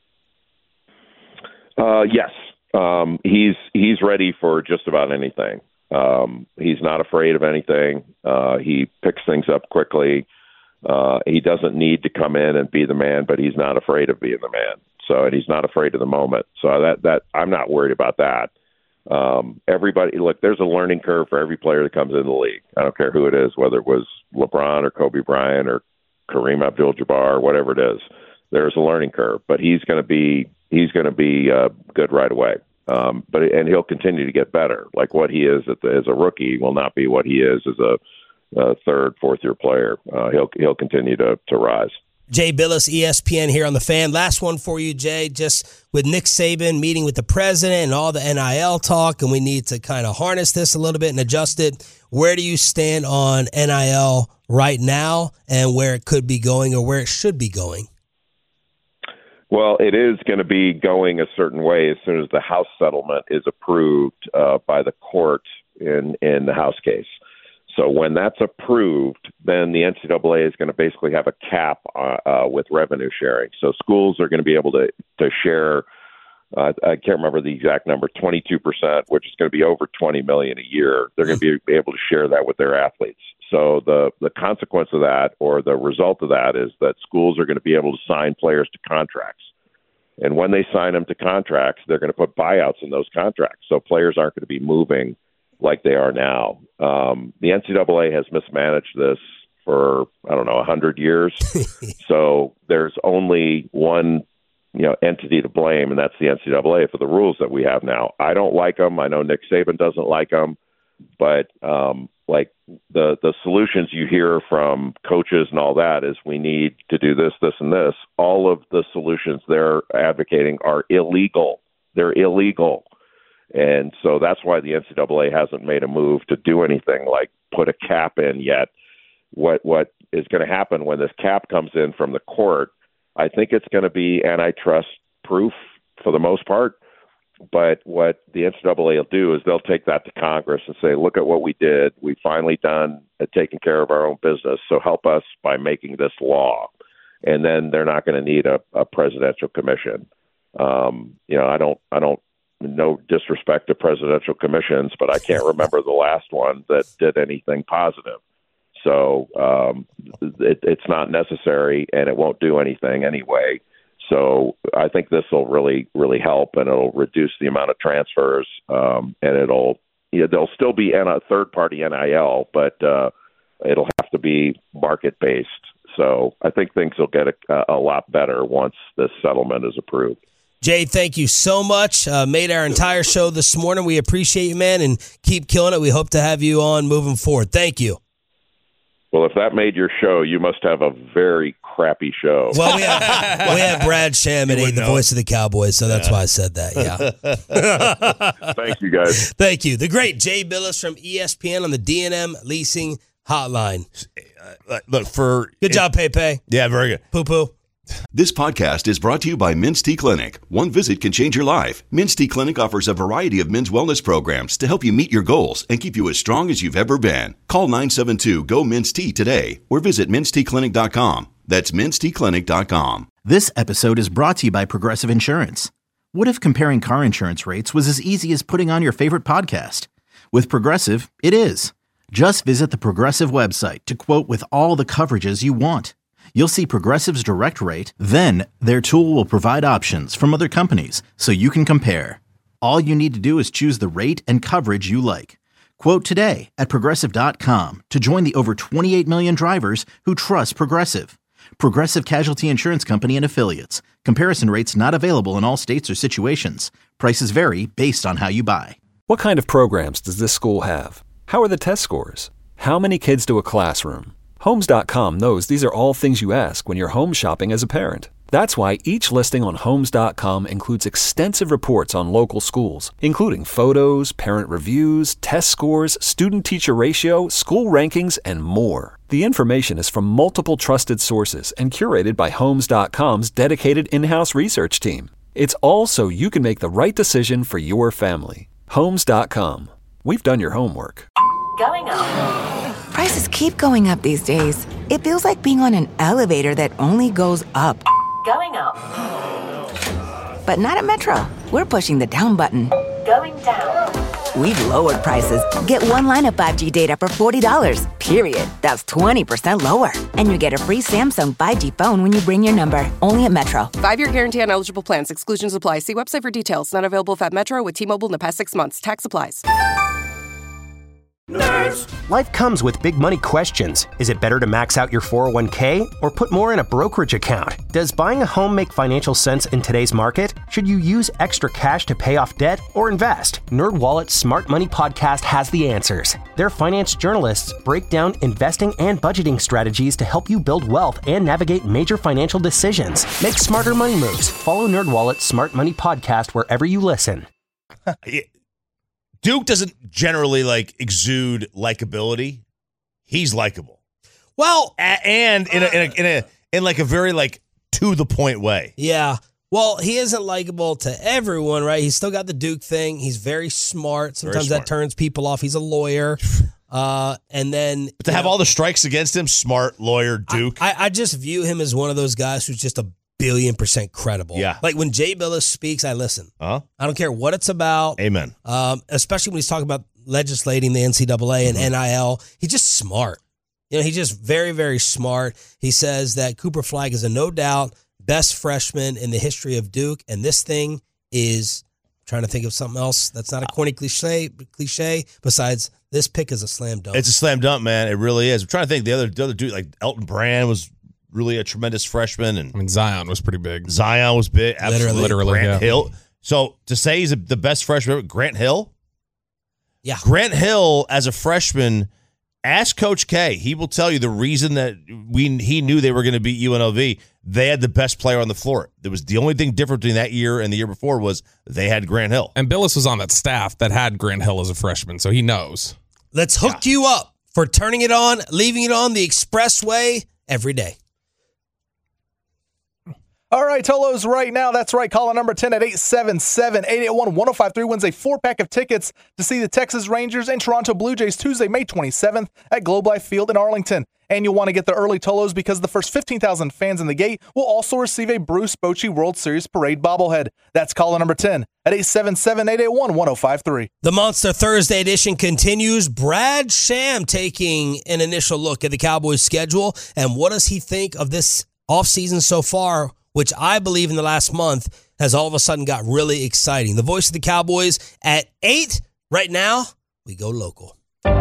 Uh, yes, um, he's he's ready for just about anything. Um, he's not afraid of anything. Uh, he picks things up quickly. Uh, he doesn't need to come in and be the man, but he's not afraid of being the man. So, and he's not afraid of the moment. So that, that I'm not worried about that. Um, everybody, look, there's a learning curve for every player that comes into the league. I don't care who it is, whether it was LeBron or Kobe Bryant or Kareem Abdul-Jabbar or whatever it is. There's a learning curve, but he's going to be, he's going to be uh, good right away. Um, but and he'll continue to get better. Like, what he is the, as a rookie will not be what he is as a, a third, fourth year player. Uh, he'll he'll continue to to rise. Jay Bilas, E S P N here on The Fan. Last one for you, Jay. Just with Nick Saban meeting with the president and all the N I L talk, and we need to kind of harness this a little bit and adjust it. Where do you stand on N I L right now, and where it could be going, or where it should be going? Well, it is going to be going a certain way as soon as the House settlement is approved uh, by the court in, in the House case. So when that's approved, then the N C double A is going to basically have a cap uh, uh, with revenue sharing. So schools are going to be able to, to share, uh, I can't remember the exact number, twenty-two percent, which is going to be over twenty million dollars a year. They're going to be able to share that with their athletes. So the, the consequence of that, or the result of that, is that schools are going to be able to sign players to contracts. And when they sign them to contracts, they're going to put buyouts in those contracts. So players aren't going to be moving like they are now. Um, the N C double A has mismanaged this for, I don't know, one hundred years. So there's only one you know, entity to blame, and that's the N C double A for the rules that we have now. I don't like them. I know Nick Saban doesn't like them, but um, like the the solutions you hear from coaches and all that is we need to do this, this, and this. All of the solutions they're advocating are illegal. They're illegal. And so that's why the N C double A hasn't made a move to do anything like put a cap in yet. What what is going to happen when this cap comes in from the court, I think it's going to be antitrust proof for the most part. But what the N C double A will do is they'll take that to Congress and say, look at what we did. We've finally done at taking care of our own business. So help us by making this law. And then they're not going to need a, a presidential commission. Um, you know, I don't, I don't, no disrespect to presidential commissions, but I can't remember the last one that did anything positive. So um, it, it's not necessary, and it won't do anything anyway. So I think this will really, really help, and it'll reduce the amount of transfers, um, and it'll, you know, there'll still be a third-party N I L, but uh, it'll have to be market-based. So I think things will get a, a lot better once this settlement is approved. Jay, thank you so much. Uh, made our entire show this morning. We appreciate you, man, and keep killing it. We hope to have you on moving forward. Thank you. Well, if that made your show, you must have a very crappy show. Well, we have, we have Brad Sham at eight, the voice of the Cowboys, so that's yeah. why I said that, yeah. Thank you, guys. Thank you. The great Jay Billis from E S P N on the D and M Leasing Hotline. Uh, look, for... Good it, job, Pepe. Yeah, very good. Poo-poo. This podcast is brought to you by Men's T Clinic. One visit can change your life. Men's T Clinic offers a variety of men's wellness programs to help you meet your goals and keep you as strong as you've ever been. Call nine seven two, G O, M E N S T today or visit mens t clinic dot com. That's mens t clinic dot com. This episode is brought to you by Progressive Insurance. What if comparing car insurance rates was as easy as putting on your favorite podcast? With Progressive, it is. Just visit the Progressive website to quote with all the coverages you want. You'll see Progressive's direct rate, then their tool will provide options from other companies so you can compare. All you need to do is choose the rate and coverage you like. Quote today at progressive dot com to join the over twenty-eight million drivers who trust Progressive. Progressive Casualty Insurance Company and Affiliates. Comparison rates not available in all states or situations. Prices vary based on how you buy. What kind of programs does this school have? How are the test scores? How many kids do a classroom? Homes dot com knows these are all things you ask when you're home shopping as a parent. That's why each listing on Homes dot com includes extensive reports on local schools, including photos, parent reviews, test scores, student-teacher ratio, school rankings, and more. The information is from multiple trusted sources and curated by Homes dot com's dedicated in-house research team. It's all so you can make the right decision for your family. Homes dot com. We've done your homework. Going up. Prices keep going up these days. It feels like being on an elevator that only goes up. Going up. But not at Metro. We're pushing the down button. Going down. We've lowered prices. Get one line of five G data for forty dollars, period. That's twenty percent lower. And you get a free Samsung five G phone when you bring your number. Only at Metro. Five-year guarantee on eligible plans. Exclusions apply. See website for details. Not available at Metro with T-Mobile in the past six months. Tax applies. Nerds. Life comes with big money questions. Is it better to max out your four oh one k or put more in a brokerage account? Does buying a home make financial sense in today's market? Should you use extra cash to pay off debt or invest? NerdWallet's Smart Money Podcast has the answers. Their finance journalists break down investing and budgeting strategies to help you build wealth and navigate major financial decisions. Make smarter money moves. Follow NerdWallet's Smart Money Podcast wherever you listen. Duke doesn't generally like exude likability. He's likable. Well, a- and in a, in a in a in like a very like to the point way. Yeah. Well, he isn't likable to everyone, right? He's still got the Duke thing. He's very smart. Sometimes very smart. That turns people off. He's a lawyer. Uh, and then but to have know, all the strikes against him, smart lawyer Duke. I, I, I just view him as one of those guys who's just a billion percent credible. Yeah. Like when Jay Billis speaks, I listen. Uh-huh. I don't care what it's about. Amen. Um, especially when he's talking about legislating the N C double A and mm-hmm. N I L. He's just smart. You know, he's just very, very smart. He says that Cooper Flagg is a no doubt best freshman in the history of Duke. And this thing is, I'm trying to think of something else that's not a corny cliche, cliche besides this pick is a slam dunk. It's a slam dunk, man. It really is. I'm trying to think the other, the other dude, like Elton Brand was really a tremendous freshman. And I mean, Zion was pretty big. Zion was big. Absolutely. Literally, Grant yeah. Hill. So to say he's a, the best freshman, Grant Hill? Yeah. Grant Hill, as a freshman, ask Coach K. He will tell you the reason that we he knew they were going to beat U N L V. They had the best player on the floor. There was the only thing different between that year and the year before was they had Grant Hill. And Billis was on that staff that had Grant Hill as a freshman, so he knows. Let's hook yeah. you up for turning it on, leaving it on the expressway every day. All right, Tolos, right now, that's right. Call number ten at eight seven seven, eight eight one, one oh five three wins a four-pack of tickets to see the Texas Rangers and Toronto Blue Jays Tuesday, May twenty-seventh at Globe Life Field in Arlington. And you'll want to get there early, Tolos, because the first fifteen thousand fans in the gate will also receive a Bruce Bochy World Series Parade bobblehead. That's caller number ten at eight seven seven, eight eight one, one oh five three. The Monster Thursday edition continues. Brad Sham taking an initial look at the Cowboys' schedule, and what does he think of this offseason so far, which I believe in the last month has all of a sudden got really exciting. The voice of the Cowboys at eight. Right now, we go local.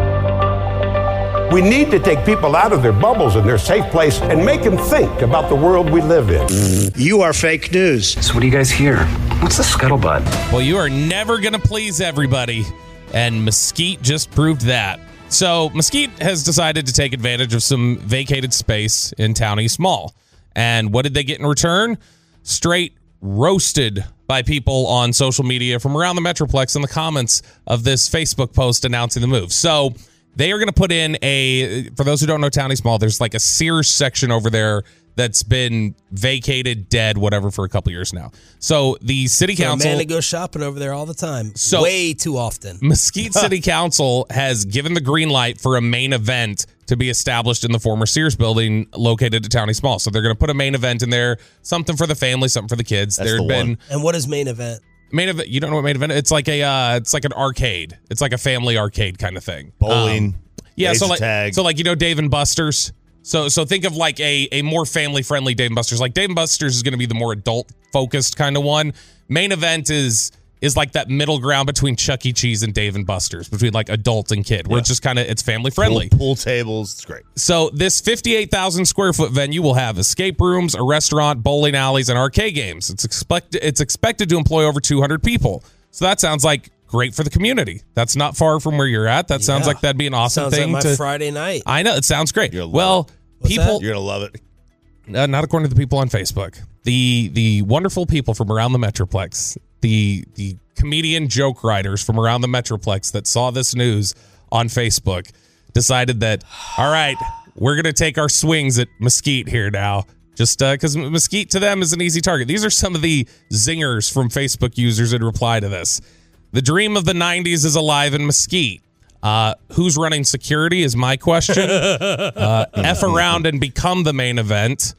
We need to take people out of their bubbles and their safe place and make them think about the world we live in. You are fake news. So what do you guys hear? What's the scuttlebutt? Well, you are never going to please everybody, and Mesquite just proved that. So Mesquite has decided to take advantage of some vacated space in Town East Mall. And what did they get in return? Straight roasted by people on social media from around the Metroplex in the comments of this Facebook post announcing the move. So they are going to put in a, for those who don't know Town East Mall, there's like a Sears section over there that's been vacated, dead, whatever, for a couple years now. So the city For council... a man that goes shopping over there all the time. So way too often. Mesquite City Council has given the green light for a main event to be established in the former Sears building located at Town East Mall. So they're going to put a main event in there, something for the family, something for the kids. That's There'd the been one. And what is main event? Main event. You don't know what main event? It's like a, uh, it's like an arcade. It's like a family arcade kind of thing. Bowling. Um, yeah. So laser like, tag. so like you know Dave and Buster's. So so think of like a a more family friendly Dave and Buster's. Like Dave and Buster's is going to be the more adult focused kind of one. Main event is is like that middle ground between Chuck E. Cheese and Dave and Buster's, between like adult and kid, where Yeah. it's just kind of it's family friendly. Pool, pool tables. It's great. So this fifty-eight thousand square foot venue will have escape rooms, a restaurant, bowling alleys, and arcade games. It's expected it's expected to employ over two hundred people. So that sounds like great for the community. That's not far from where you're at. That Yeah. sounds like that'd be an awesome Sounds thing like my to Friday night. I know, it sounds great. You'll love Well, What's people that? You're going to love it. uh, not according to the people on Facebook. The the wonderful people from around the Metroplex, the the comedian joke writers from around the Metroplex that saw this news on Facebook decided that, all right, we're going to take our swings at Mesquite here now. Just because uh, Mesquite to them is an easy target. These are some of the zingers from Facebook users in reply to this. The dream of the nineties is alive in Mesquite. Uh, who's running security is my question. Uh, F around and become the main event.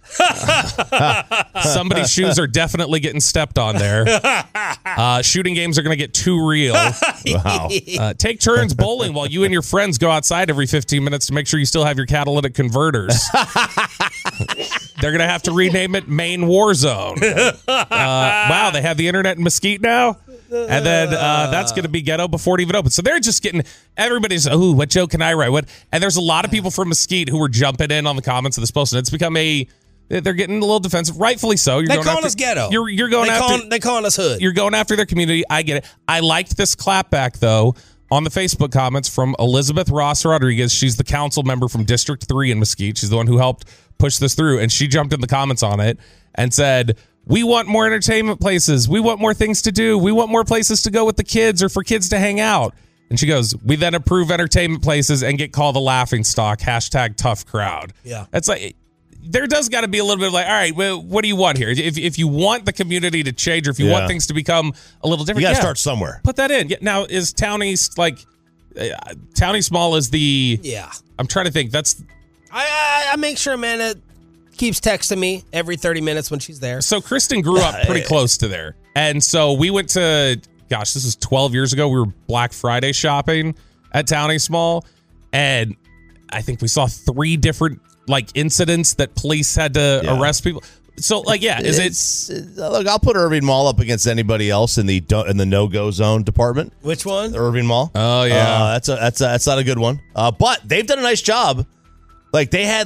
Somebody's shoes are definitely getting stepped on there. Uh, shooting games are going to get too real. Wow. Uh, take turns bowling while you and your friends go outside every fifteen minutes to make sure you still have your catalytic converters. They're going to have to rename it Main War Zone. Uh, wow, they have the internet in Mesquite now? And then uh, that's going to be ghetto before it even opens. So they're just getting, everybody's, oh, what joke can I write? What? And there's a lot of people from Mesquite who were jumping in on the comments of this post, and it's become a, they're getting a little defensive, rightfully so. You're They going calling after, us ghetto. You're, you're going they after, calling, they calling us hood. you're going after their community. I get it. I liked this clapback, though, on the Facebook comments from Elizabeth Ross Rodriguez. She's the council member from District three in Mesquite. She's the one who helped push this through, and she jumped in the comments on it and said, we want more entertainment places. We want more things to do. We want more places to go with the kids or for kids to hang out. And she goes, we then approve entertainment places and get called a laughing stock. Hashtag tough crowd. Yeah. It's like, there does got to be a little bit of like, all right, well, what do you want here? If if you want the community to change or if you Yeah. want things to become a little different, You got to yeah, start somewhere. put that in. Yeah, now, is Town East like, uh, Town East Mall is the, Yeah. I'm trying to think. That's, I, I I make sure Amanda keeps texting me every thirty minutes when she's there. so Kristen grew up pretty close to there. And so we went to, gosh, this was twelve years ago. We were Black Friday shopping at Town East Mall. And I think we saw three different like incidents that police had to Yeah. arrest people. So like, yeah, is it? It's, uh, look, I'll put Irving Mall up against anybody else in the do- in the no go zone department. Which one? The Irving Mall. Oh yeah, Uh, that's a that's a, that's not a good one. Uh, but they've done a nice job. Like they had like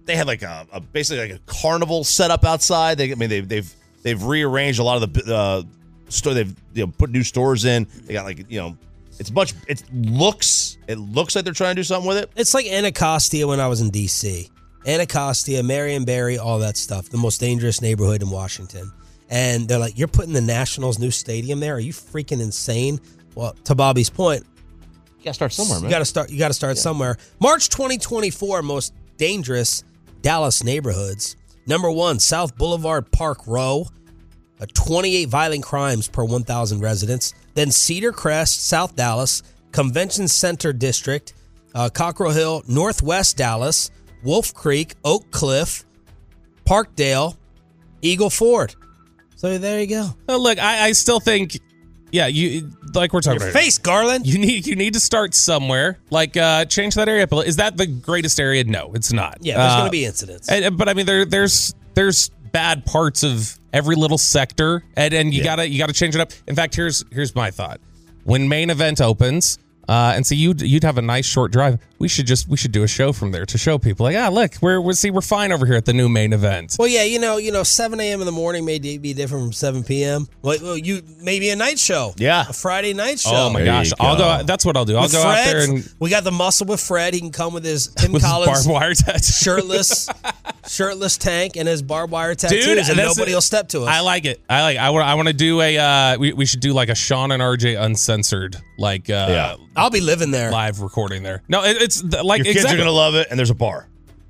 they had like a, a basically like a carnival set up outside. They, I mean, they've they've they've rearranged a lot of the uh, store. They've you know, put new stores in. They got like you know, it's much. It looks it looks like they're trying to do something with it. It's like Anacostia when I was in D C. Anacostia, Marion Barry, all that stuff. The most dangerous neighborhood in Washington. And they're like, you're putting the Nationals' new stadium there? Are you freaking insane? Well, to Bobby's point, you got to start somewhere, man. You got to start. You got to start yeah. somewhere. March twenty twenty-four, most dangerous Dallas neighborhoods. Number one, South Boulevard Park Row, uh, twenty-eight violent crimes per one thousand residents. Then Cedar Crest, South Dallas, Convention Center District, uh, Cockrell Hill, Northwest Dallas, Wolf Creek, Oak Cliff, Parkdale, Eagle Ford. So there you go. Oh, look, I, I still think, yeah, you like we're talking Your about. Face, Garland. You need you need to start somewhere. Like uh, change that area up. Is that the greatest area? No, it's not. Yeah, there's uh, going to be incidents. And, but I mean, there there's there's bad parts of every little sector, and, and you yeah. gotta you gotta change it up. In fact, here's here's my thought. When Main Event opens, uh, and so you'd you'd have a nice short drive. We should just we should do a show from there to show people like, ah, look, we're we see we're fine over here at the new Main Event. Well, yeah, you know, you know, seven a.m. in the morning may be different from seven p.m. Well, you maybe a night show, yeah, a Friday night show. Oh my there gosh, I'll go. That's what I'll do. I'll with go Fred, out there and we got the muscle with Fred. He can come with his Tim with Collins his barbed wire tattoo, shirtless, shirtless tank, and his barbed wire tattoos, Dude, and nobody it. will step to us. I like it. I like. I want. I want to do a. Uh, we we should do like a Sean and R J uncensored, like. Uh, yeah. I'll be living there. Live recording there. No, it, it's the, like your kids exactly. are gonna love it, and there's a bar,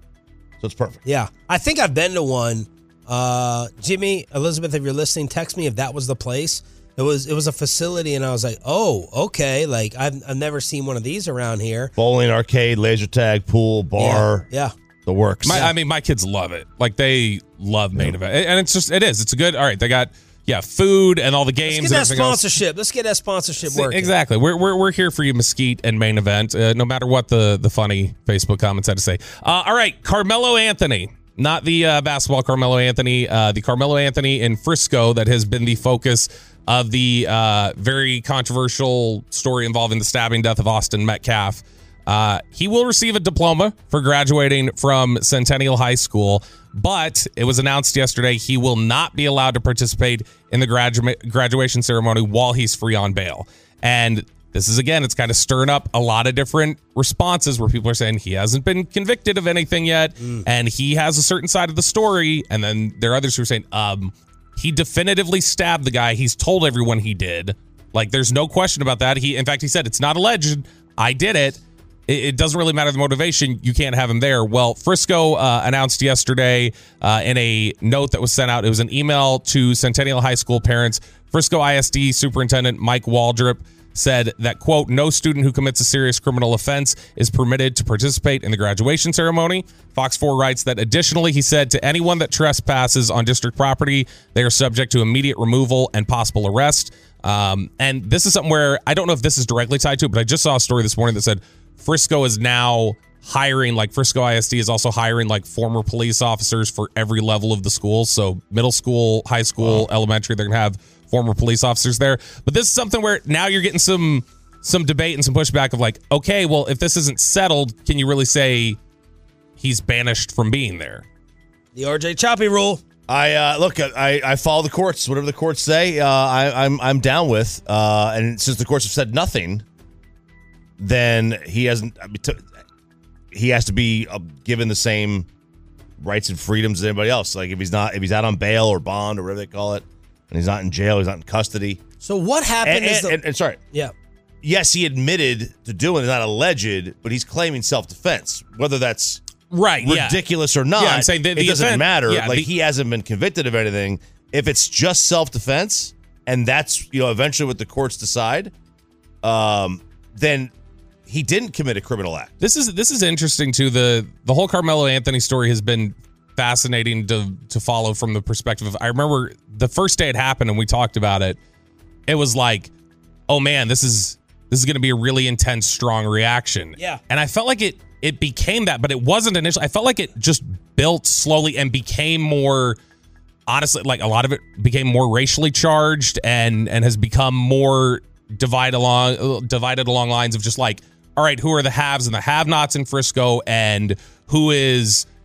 so it's perfect. Yeah, I think I've been to one. Uh, Jimmy, Elizabeth, if you're listening, text me if that was the place. It was. It was a facility, and I was like, oh, okay. Like I've I've never seen one of these around here. Bowling, arcade, laser tag, pool, bar. Yeah. yeah. The works. My, yeah. I mean, my kids love it. Like they love Main yeah. Event, and it's just it is. It's a good. All right, they got. Yeah, food and all the games. Let's get that and sponsorship. Else. Let's get that sponsorship See, working. Exactly. We're, we're we're here for you, Mesquite and Main Event, uh, no matter what the, the funny Facebook comments had to say. Uh, all right, Carmelo Anthony, not the uh, basketball Carmelo Anthony, uh, the Carmelo Anthony in Frisco that has been the focus of the uh, very controversial story involving the stabbing death of Austin Metcalf. Uh, he will receive a diploma for graduating from Centennial High School, but it was announced yesterday he will not be allowed to participate in the gradu- graduation ceremony while he's free on bail. And this is, again, it's kind of stirring up a lot of different responses where people are saying he hasn't been convicted of anything yet, mm. and he has a certain side of the story. And then there are others who are saying um, he definitively stabbed the guy. He's told everyone he did. Like, there's no question about that. He, in fact, he said, it's not alleged. I did it. It doesn't really matter the motivation. You can't have him there. Well, Frisco uh, announced yesterday uh, in a note that was sent out. It was an email to Centennial High School parents. Frisco I S D Superintendent Mike Waldrop said that, quote, no student who commits a serious criminal offense is permitted to participate in the graduation ceremony. Fox four writes that additionally, he said, to anyone that trespasses on district property, they are subject to immediate removal and possible arrest. Um, and this is something where I don't know if this is directly tied to it, but I just saw a story this morning that said Frisco is now hiring, like Frisco I S D is also hiring like former police officers for every level of the schools. So middle school, high school, wow. elementary, they're going to have former police officers there. But this is something where now you're getting some some debate and some pushback of like, okay, well, if this isn't settled, can you really say he's banished from being there? The R J Choppy rule. I uh, look, I, I follow the courts. Whatever the courts say, uh, I, I'm I'm down with. Uh, and since the courts have said nothing, then he hasn't. I mean, to, he has to be uh, given the same rights and freedoms as anybody else. Like if he's not, if he's out on bail or bond or whatever they call it, and he's not in jail, he's not in custody. So what happened? And, is and, the, and, and sorry, yeah, yes, he admitted to doing it, not alleged, but he's claiming self-defense. Whether that's right, ridiculous yeah. or not, yeah, I'm saying the, the it doesn't offense, matter. Yeah, like the, he hasn't been convicted of anything. If it's just self-defense, and that's you know eventually what the courts decide, um, then he didn't commit a criminal act. This is this is interesting too. The the whole Carmelo Anthony story has been fascinating to to follow from the perspective of. I remember the first day it happened and we talked about it. It was like, oh man, this is this is going to be a really intense, strong reaction. Yeah, and I felt like it it became that, but it wasn't initially. I felt like it just built slowly and became more. Honestly, like a lot of it became more racially charged and and has become more divided along divided along lines of just like, all right, who are the haves and the have-nots in Frisco, and who is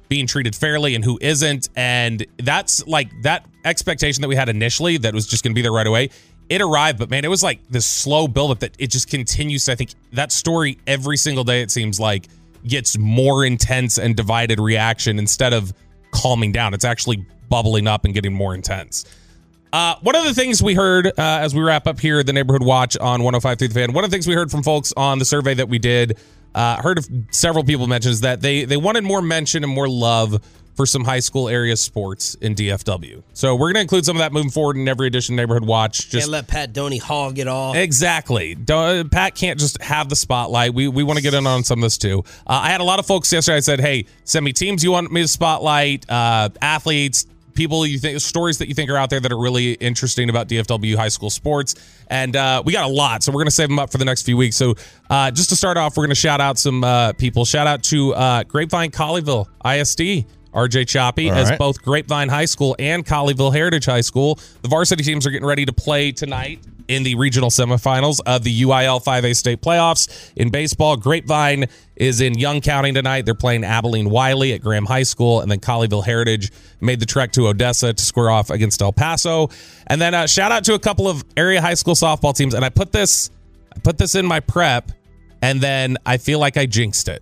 being treated fairly and who isn't. And that's like that expectation that we had initially that was just going to be there right away. It arrived, but man, it was like this slow buildup that it just continues to, I think that story every single day, it seems like, gets more intense and divided reaction instead of calming down. It's actually bubbling up and getting more intense. Uh, one of the things we heard uh, as we wrap up here, the Neighborhood Watch on one oh five point three The Fan, one of the things we heard from folks on the survey that we did, uh, heard of several people mention is that they, they wanted more mention and more love for some high school area sports in D F W. So we're going to include some of that moving forward in every edition of Neighborhood Watch. Just Can't let Pat Doney hog it all. Exactly. Don't, Pat can't just have the spotlight. We we want to get in on some of this too. Uh, I had a lot of folks yesterday. I said, hey, send me teams you want me to spotlight, uh, athletes, people you think, stories that you think are out there that are really interesting about D F W high school sports. And uh, we got a lot, so we're going to save them up for the next few weeks. So uh, just to start off, we're going to shout out some uh, people. Shout out to uh, Grapevine Colleyville I S D. R J Choppy, as right. both Grapevine High School and Colleyville Heritage High School. The varsity teams are getting ready to play tonight in the regional semifinals of the U I L five A state playoffs. In baseball, Grapevine is in Young County tonight. They're playing Abilene Wiley at Graham High School, and then Colleyville Heritage made the trek to Odessa to square off against El Paso. And then uh, shout out to a couple of area high school softball teams. And I put this, I put this in my prep, and then I feel like I jinxed it.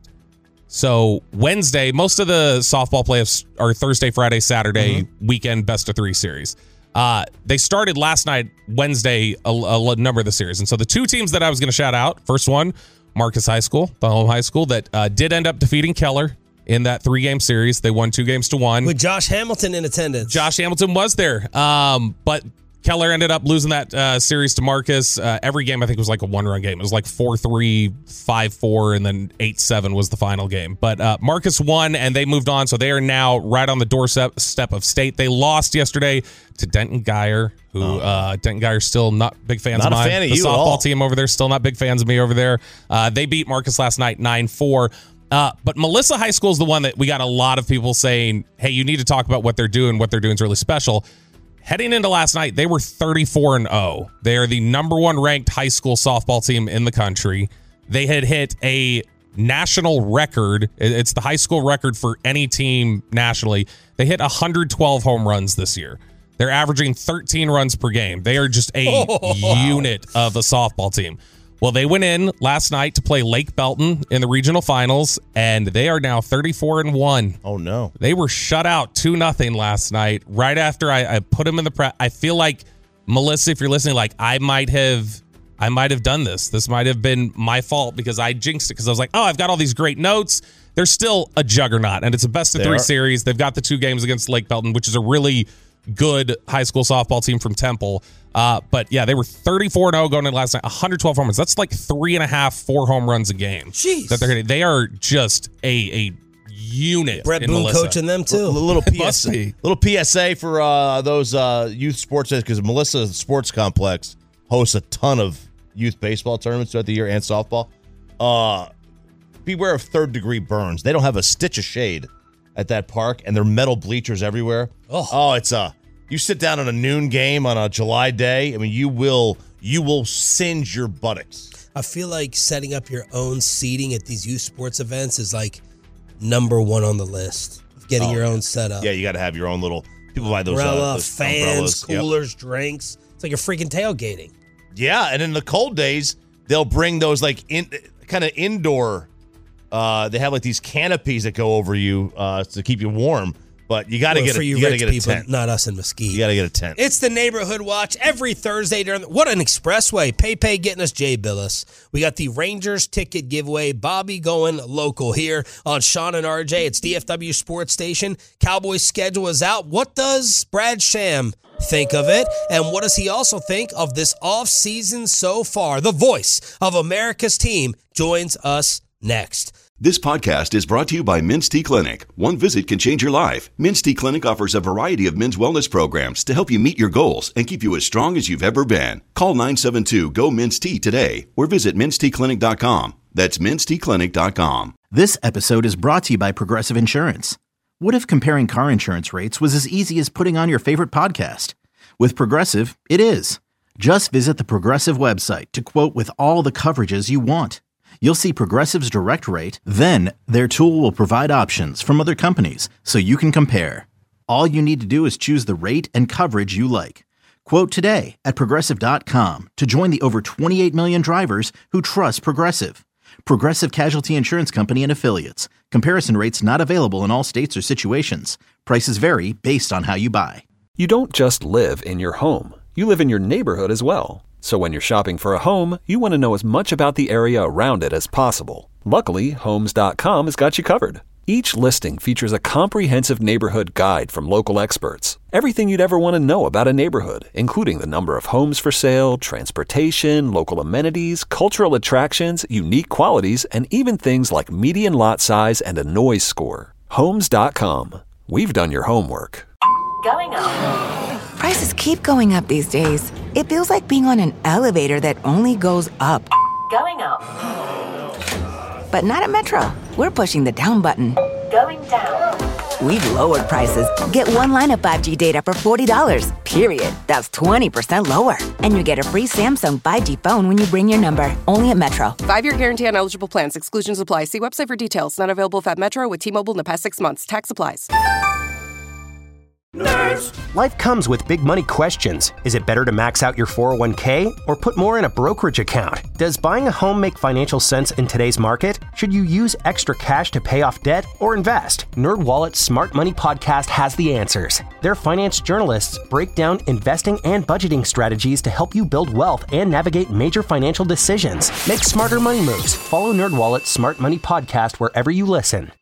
So Wednesday, most of the softball playoffs are Thursday, Friday, Saturday mm-hmm. weekend best of three series. Uh, they started last night, Wednesday, a, a number of the series. And so the two teams that I was going to shout out, first one, Marcus High School, the home high school that uh, did end up defeating Keller in that three-game series. They won two games to one. With Josh Hamilton in attendance. Josh Hamilton was there. Um, but Keller ended up losing that uh, series to Marcus. Uh, every game, I think, was like a one-run game. It was like four three, five four, and then eight seven was the final game. But uh, Marcus won, and they moved on, so they are now right on the doorstep step of state. They lost yesterday to Denton Geyer, who oh. uh, Denton Geyer's still not big fans not of mine. A fan of the you softball at all. team over there still not big fans of me over there. Uh, they beat Marcus last night nine four. Uh, but Melissa High School is the one that we got a lot of people saying, hey, you need to talk about what they're doing. What they're doing is really special. Heading into last night, they were thirty-four and oh. They are the number one ranked high school softball team in the country. They had hit a national record. It's the high school record for any team nationally. They hit one hundred twelve home runs this year. They're averaging thirteen runs per game. They are just a oh, unit wow. of a softball team. Well, they went in last night to play Lake Belton in the regional finals, and they are now thirty-four and one. Oh, no. They were shut out two nothing last night right after I, I put them in the prep. I feel like, Melissa, if you're listening, like I might have I might have done this. This might have been my fault because I jinxed it because I was like, oh, I've got all these great notes. They're still a juggernaut, and it's a best of They three are. series. They've got the two games against Lake Belton, which is a really good high school softball team from Temple. Uh, but yeah, they were thirty-four and oh going in last night, one hundred twelve home runs. That's like three and a half, four home runs a game. Jeez. That they're hitting. They are just a a unit. Brett in Boone Melissa. coaching them too. A little P S A, Must be. little P S A for uh, those uh, youth sports because Melissa Sports Complex hosts a ton of youth baseball tournaments throughout the year and softball. Uh, beware of third degree burns. They don't have a stitch of shade at that park, and there are metal bleachers everywhere. Oh, oh it's a you sit down on a noon game on a July day. I mean, you will you will singe your buttocks. I feel like setting up your own seating at these youth sports events is like number one on the list of getting Oh, your yeah. own setup. Yeah, you got to have your own little people buy those, Umbrella, uh, those fans, umbrellas. Yep. coolers, drinks. It's like you're freaking tailgating. Yeah, and in the cold days, they'll bring those like in kind of indoor. Uh, they have like these canopies that go over you uh, to keep you warm. But you got to Well, get for a, you you got to rich get a people, tent. not us in Mesquite. You got to get a tent. It's the Neighborhood Watch every Thursday during the, what an expressway. PayPay getting us Jay Billis. We got the Rangers ticket giveaway. Bobby going local here on Sean and R J. It's D F W Sports Station. Cowboys schedule is out. What does Brad Sham think of it? And what does he also think of this offseason so far? The voice of America's team joins us next. This podcast is brought to you by Men's Tea Clinic. One visit can change your life. Men's Tea Clinic offers a variety of men's wellness programs to help you meet your goals and keep you as strong as you've ever been. Call nine seven two, G O, Men's Tea today or visit mens tea clinic dot com. That's mens tea clinic dot com. This episode is brought to you by Progressive Insurance. What if comparing car insurance rates was as easy as putting on your favorite podcast? With Progressive, it is. Just visit the Progressive website to quote with all the coverages you want. You'll see Progressive's direct rate, then their tool will provide options from other companies so you can compare. All you need to do is choose the rate and coverage you like. Quote today at Progressive dot com to join the over twenty-eight million drivers who trust Progressive. Progressive Casualty Insurance Company and Affiliates. Comparison rates not available in all states or situations. Prices vary based on how you buy. You don't just live in your home. You live in your neighborhood as well. So when you're shopping for a home, you want to know as much about the area around it as possible. Luckily, Homes dot com has got you covered. Each listing features a comprehensive neighborhood guide from local experts. Everything you'd ever want to know about a neighborhood, including the number of homes for sale, transportation, local amenities, cultural attractions, unique qualities, and even things like median lot size and a noise score. Homes dot com. We've done your homework. Going up. Prices keep going up these days. It feels like being on an elevator that only goes up. Going up. But not at Metro. We're pushing the down button. Going down. We've lowered prices. Get one line of five G data for forty dollars, period. That's twenty percent lower. And you get a free Samsung five G phone when you bring your number. Only at Metro. Five-year guarantee on eligible plans. Exclusions apply. See website for details. Not available if at Metro with T-Mobile in the past six months. Tax applies. Nerds. Life comes with big money questions. Is it better to max out your four oh one k or put more in a brokerage account? Does buying a home make financial sense in today's market? Should you use extra cash to pay off debt or invest? NerdWallet's Smart Money Podcast has the answers. Their finance journalists break down investing and budgeting strategies to help you build wealth and navigate major financial decisions. Make smarter money moves. Follow NerdWallet's Smart Money Podcast wherever you listen.